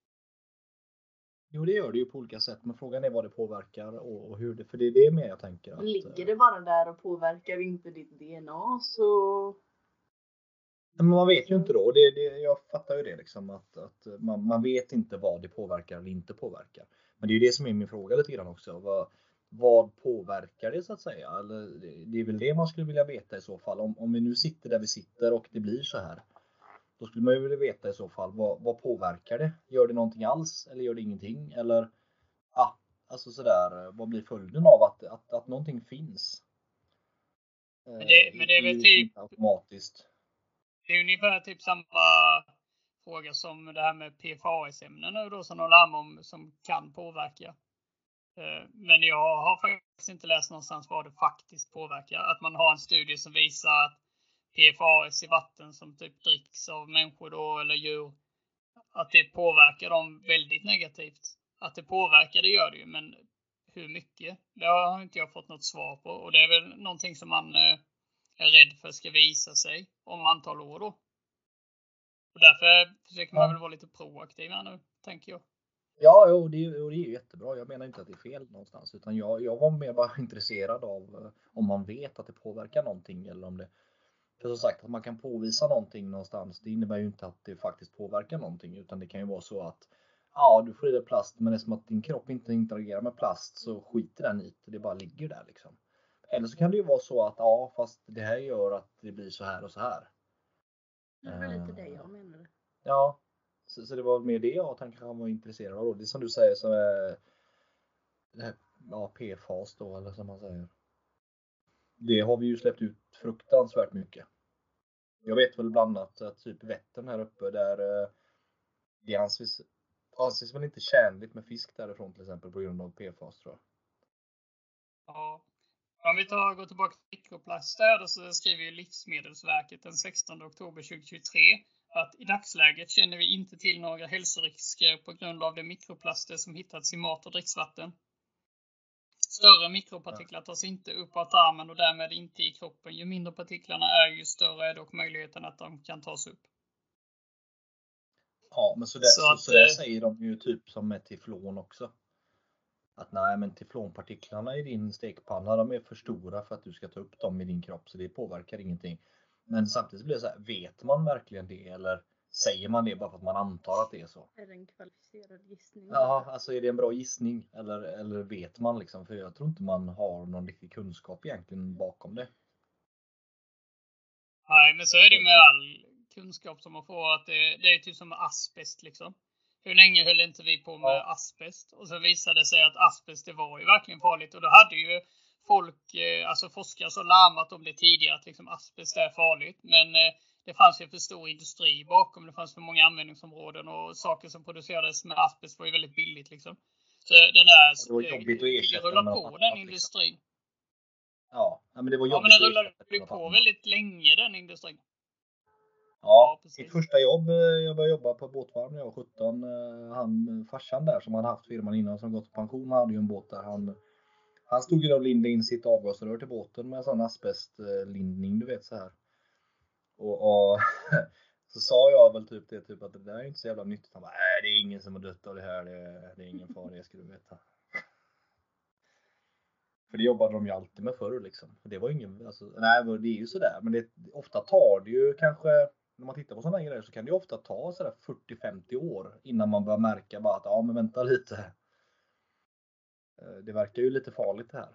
Jo, det gör det ju på olika sätt. Men frågan är vad det påverkar och, och hur det. För det är det med jag tänker. Att, ligger det bara där och påverkar inte ditt D N A så... Men man vet ju inte då. Det, det, jag fattar ju det liksom. Att, att man, man vet inte vad det påverkar eller inte påverkar. Men det är ju det som är min fråga lite grann också. Vad, vad påverkar det så att säga? Eller, det, det är väl det man skulle vilja veta i så fall. Om, om vi nu sitter där vi sitter och det blir så här. Då skulle man ju vilja veta i så fall. Vad, vad påverkar det? Gör det någonting alls? Eller gör det ingenting? Eller ja, alltså sådär. Vad blir följden av att, att, att någonting finns? Men det, men det är väl ju typ... inte automatiskt. Det är ungefär typ samma fråga som det här med P F A S-ämnen nu då, som de larmar om, som kan påverka. Men jag har faktiskt inte läst någonstans vad det faktiskt påverkar. Att man har en studie som visar att P F A S i vatten som typ dricks av människor då, eller djur, att det påverkar dem väldigt negativt. Att det påverkar, det gör det ju, men hur mycket? Det har inte jag fått något svar på. Och det är väl någonting som man är rädd för ska visa sig om antal år då. Och därför försöker man Ja. väl vara lite proaktiv här nu, tänker jag. Ja, jo, det, är- och det är ju jättebra. Jag menar inte att det är fel någonstans. Utan jag, jag var mer bara intresserad av eh, om man vet att det påverkar någonting. Eller om det, för som sagt, att man kan påvisa någonting någonstans. Det innebär ju inte att det faktiskt påverkar någonting. Utan det kan ju vara så att ja, du får i dig plast. Men eftersom att din kropp inte interagerar med plast så skiter den i det. Det bara ligger där liksom. Eller så kan det ju vara så att ja, fast det här gör att det blir så här och så här. Det var lite det jag menade. Ja, så, så det var mer det jag tänkte han var intresserad av. Det är som du säger så är det här, ja, P F A S då, eller som man säger. Det har vi ju släppt ut fruktansvärt mycket. Jag vet väl bland annat att typ Vättern här uppe där eh, det anses, anses väl inte tjänligt med fisk därifrån till exempel på grund av P F A S tror jag. Ja. Om vi tar går tillbaka till mikroplaster, så skriver ju Livsmedelsverket den sextonde oktober tjugohundratjugotre att i dagsläget känner vi inte till några hälsorisker på grund av de mikroplaster som hittats i mat och dricksvatten. Större mikropartiklar tas inte upp av tarmen och därmed inte i kroppen. Ju mindre partiklarna är, ju större är dock möjligheten att de kan tas upp. Ja, men så, det, Så så, att, så det eh, säger de ju typ som med teflon också. Att nej, men teflonpartiklarna i din stekpanna, de är för stora för att du ska ta upp dem i din kropp, så det påverkar ingenting. Men samtidigt blir det så här, vet man verkligen det, eller säger man det bara för att man antar att det är så? Är det en kvalificerad gissning? Ja, alltså är det en bra gissning, eller, eller vet man liksom? För jag tror inte man har någon riktig kunskap egentligen bakom det. Nej, men så är det med all kunskap som man får, att det, det är typ som med asbest liksom. Hur länge höll inte vi på med Ja. asbest? Och så visade det sig att asbest, det var ju verkligen farligt. Och då hade ju folk, eh, alltså forskare, så larmat om det tidigare att liksom asbest är farligt. Men eh, det fanns ju för stor industri bakom. Det fanns för många användningsområden, och saker som producerades med asbest var ju väldigt billigt liksom. Så den där, Det var jobbigt att ersätta rulla med på något den annat, liksom. industrin. Ja, men det var Ja, jobbigt men den att rullade ersätta ju med på något annat. väldigt länge, den industrin. Ja, precis. mitt första jobb, eh, jag började jobba på båtvarv när jag var sjutton. eh, Han, farsan där som hade haft firman innan, som gått i pension, hade ju en båt där. Han, han stod ju och lindade in sitt avgasrör till båten med en sån asbestlindning, du vet så här. Och, och så sa jag väl typ det, typ att det där är inte så jävla nyttigt. Han bara, nej, det är ingen som har dött av det här, det, det är ingen fara, det ska du veta. För det jobbade de ju alltid med förr liksom. Det var ingen, alltså, nej, det är ju sådär. Men det, ofta tar det ju kanske, när man tittar på sådana grejer, så kan det ju ofta ta sådär fyrtio femtio år innan man börjar märka bara att, ja men vänta lite. Det verkar ju lite farligt det här.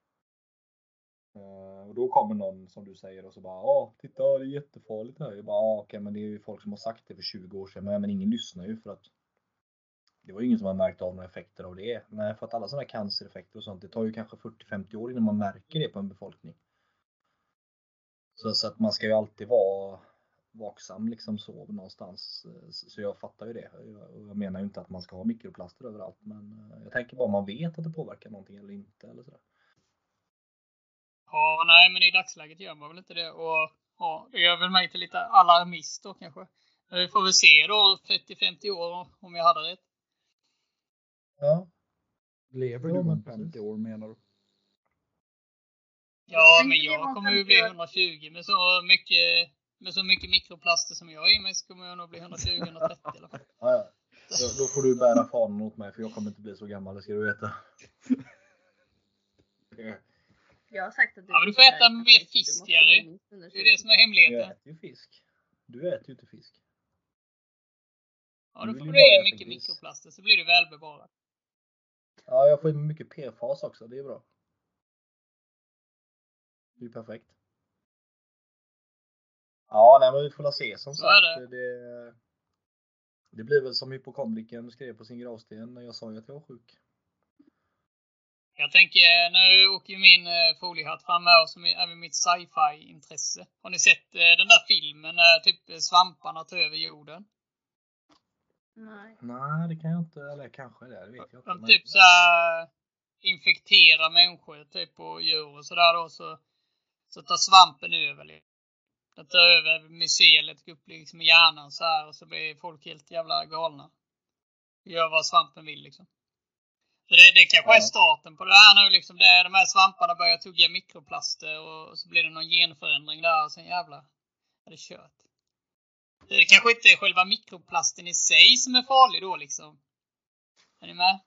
Och då kommer någon som du säger och så bara, ja titta det är jättefarligt det här. Jag bara, ja okej, men det är ju folk som har sagt det för tjugo år sedan. Men, men ingen lyssnar ju, för att det var ingen som har märkt av några effekter av det. Nej, för att alla sådana cancereffekter och sånt, det tar ju kanske fyrtio femtio år innan man märker det på en befolkning. Så, så att man ska ju alltid vara vaksam liksom så någonstans. Så jag fattar ju det. Jag, jag menar ju inte att man ska ha mikroplaster överallt, men jag tänker bara om man vet att det påverkar någonting eller inte eller sådär. Ja, nej, men i dagsläget gör man väl inte det. Och ja, det gör väl mig till lite alarmist då kanske. Vi får väl se då trettio femtio år om jag hade rätt. Ja. Lever Ja, du men om precis. femtio år menar du? Ja, men jag kommer ju bli hundratjugo med så mycket, med så mycket mikroplaster som jag är i mig, så kommer jag nog bli hundratjugo hundratrettio i alla fall. Ja, ja. Då, då får du bära fanen åt mig, för jag kommer inte bli så gammal, det ska du veta. Jag har sagt att du, ja, men du får äta mer fisk, Jerry. Det är det som är hemligheten. Jag äter ju fisk. Du äter ju inte fisk. Ja, då Du får vill du ju bara i äta mycket gris. mikroplaster, så blir du välbevarad. Ja, jag får i mig mycket P F A S också, det är bra. Det är perfekt. Ja, nej, men vi får la se som Så sagt. är det. Det, det blir väl som hypokondriken skrev på sin gravsten när jag sa att jag var sjuk. Jag tänker, nu åker ju min eh, foliehatt fram här, som är även mitt sci-fi-intresse. Har ni sett eh, den där filmen när typ svamparna tar över jorden? Nej. Nej, det kan jag inte, eller kanske det, det vet jag inte. De men- typ så här infekterar människor typ och djur och sådär då, så, så tar svampen över. liksom. Den tar över mycelet, går upp liksom i hjärnan så här, och så blir folk helt jävla galna. Gör vad svampen vill liksom. Så det, det kanske Ja. är starten på det här nu liksom. Det är de här svamparna börjar tugga mikroplaster, och så blir det någon genförändring där, och sen jävla är det kört. Det kanske inte är själva mikroplasten i sig som är farlig då liksom. Är ni med?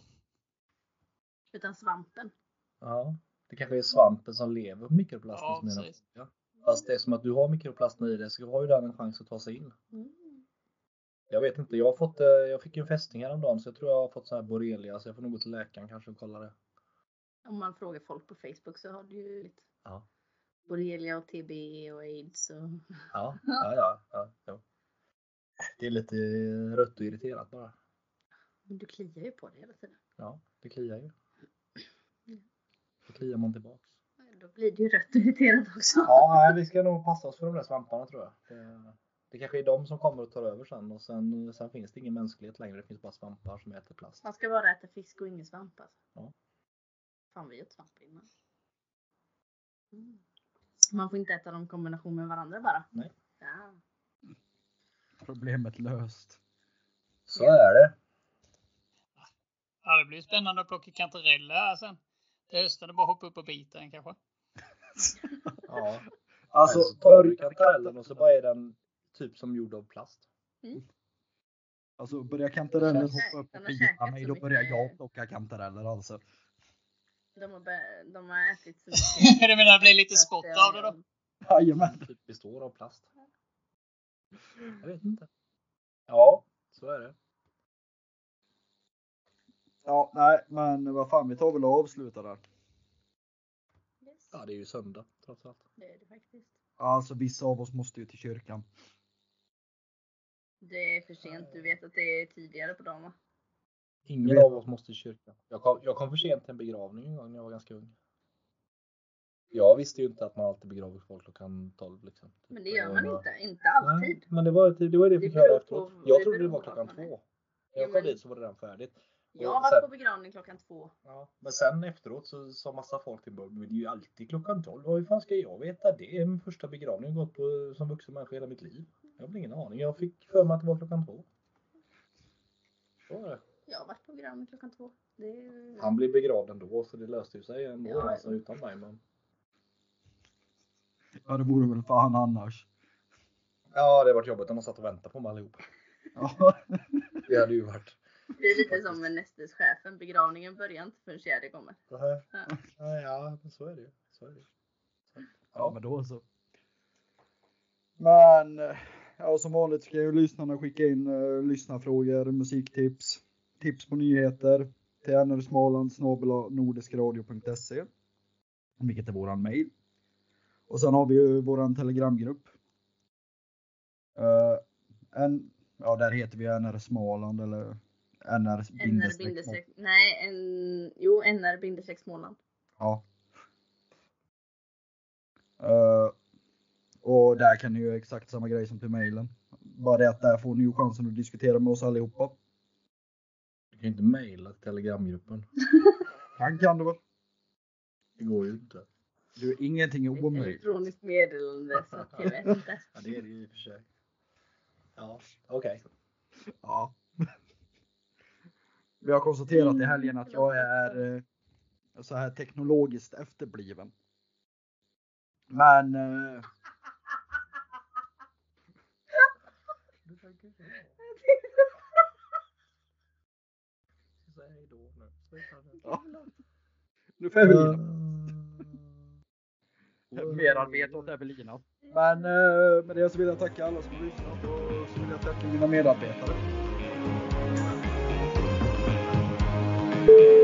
Utan svampen. Ja, det kanske är svampen som lever på mikroplasten Ja, som är den precis. farliga. Fast det är som att du har mikroplasten i det, så har ju den en chans att ta sig in. Mm. Jag vet inte, jag har fått, eh, jag fick ju en fästing häromdagen, så jag tror jag har fått sån här borrelia, så jag får nog gå till läkaren kanske och kolla det. Om man frågar folk på Facebook så har du ju lite Ja. borrelia och T B och AIDS och... Ja, ja, ja, ja, ja. Det är lite rött och irriterat bara. Men du kliar ju på det hela tiden. Ja, det kliar ju. Då kliar man tillbaks. Då blir det ju rött och irriterat också. Ja, nej, vi ska nog passa oss för de där svamparna tror jag. Det, det kanske är de som kommer att ta över sen, och sen, sen finns det ingen mänsklighet längre. Det finns bara svampar som äter plast. Man ska bara äta fisk och ingen svamp alltså. Ja. Fan, vi åt svamp innan. Mm. Man får inte äta dem i kombination med varandra bara. Nej. Ja. Problemet löst. Så är det. Ja, det blir spännande att plocka kantareller här sen. Till hösten är bara hoppa upp och bita den kanske. Ja. Alltså, Så tar du kantarellen och så bara är den typ som gjord av plast. Mm. Alltså börjar kantareller Känns- hoppa upp De och har bita käkat mig, så då börjar mycket- jag plocka kantareller alltså. De har, bör- de har ätit så mycket. Du menar det blir lite så att spott det- av det då? Jajamän. Typ består av plast. Jag vet inte. Ja, så är det. Ja, nej, men vad fan, vi tar väl och avslutar där. Yes, Ja, det är ju söndag trots allt. det är det faktiskt. Alltså vissa av oss måste ju till kyrkan. Det är för sent. Du vet att det är tidigare på dagen, va? Ingen vet- av oss måste i kyrkan. Jag kom, jag kom för sent till en begravning en gång när jag var ganska ung. Jag visste ju inte att man alltid begraver folk klockan tolv liksom. Men det gör Och- man inte. Inte alltid. Nej, men det var det, var det jag Det fick höra beror efteråt. på- Jag det trodde det beror var på klockan vart man är. två. Ja, Jag kom men- dit så var det redan färdigt. Jag Och har varit sen- på begravning klockan två. Ja, men sen efteråt så sa massa folk till mig, men det är ju alltid klockan tolv. Hur fan ska jag veta det? Är min första begravning jag gått på som vuxen människa hela mitt liv. Jag har ingen aning. Jag fick för mig att det var klockan två. Så var det. Jag har varit på begravning klockan två. Det är... Han blev begravd ändå så det löste ju sig ändå Ja, alltså, ja. utan mig. Men... Ja, det vore väl fan annars. Ja, det har varit jobbigt när man satt och väntade på mig allihop. Ja, Det hade ju varit. Det är lite som med nästeschefen. Begravningen börjar inte förrän fjärde kommer. Ja, Ja. ja, men så är det ju. Så är det ju. ja men då så. Men ja, som vanligt ska ju lyssnarna skicka in uh, lyssnarfrågor, musiktips, tips på nyheter till n r småland snabel-a nordiskradio punkt se, vilket är våran mail. Och sen har vi ju våran telegramgrupp. Uh, en, ja, där heter vi N R Småland eller N R N R bindestreck. Nej, en... Jo, N R bindestreck Småland. Ja. Uh, och där kan ni ju exakt samma grej som till mejlen. Bara det att där får ni ju chansen att diskutera med oss allihopa. Du kan ju inte mejla till telegramgruppen. Han kan du väl? Det går ju inte. Du är ingenting Ett omöjligt. elektroniskt meddelande. Så att jag vet inte. Ja, det är det ju i och för sig. Ja, okej. Ja. Vi har konstaterat i helgen att jag är eh, så här teknologiskt efterbliven. Men eh, Säg då nu. ja. Nu får jag väl merarbete åt Evelina. Men eh, med det så vill jag tacka alla som har lyssnat och så vill jag tacka mina medarbetare.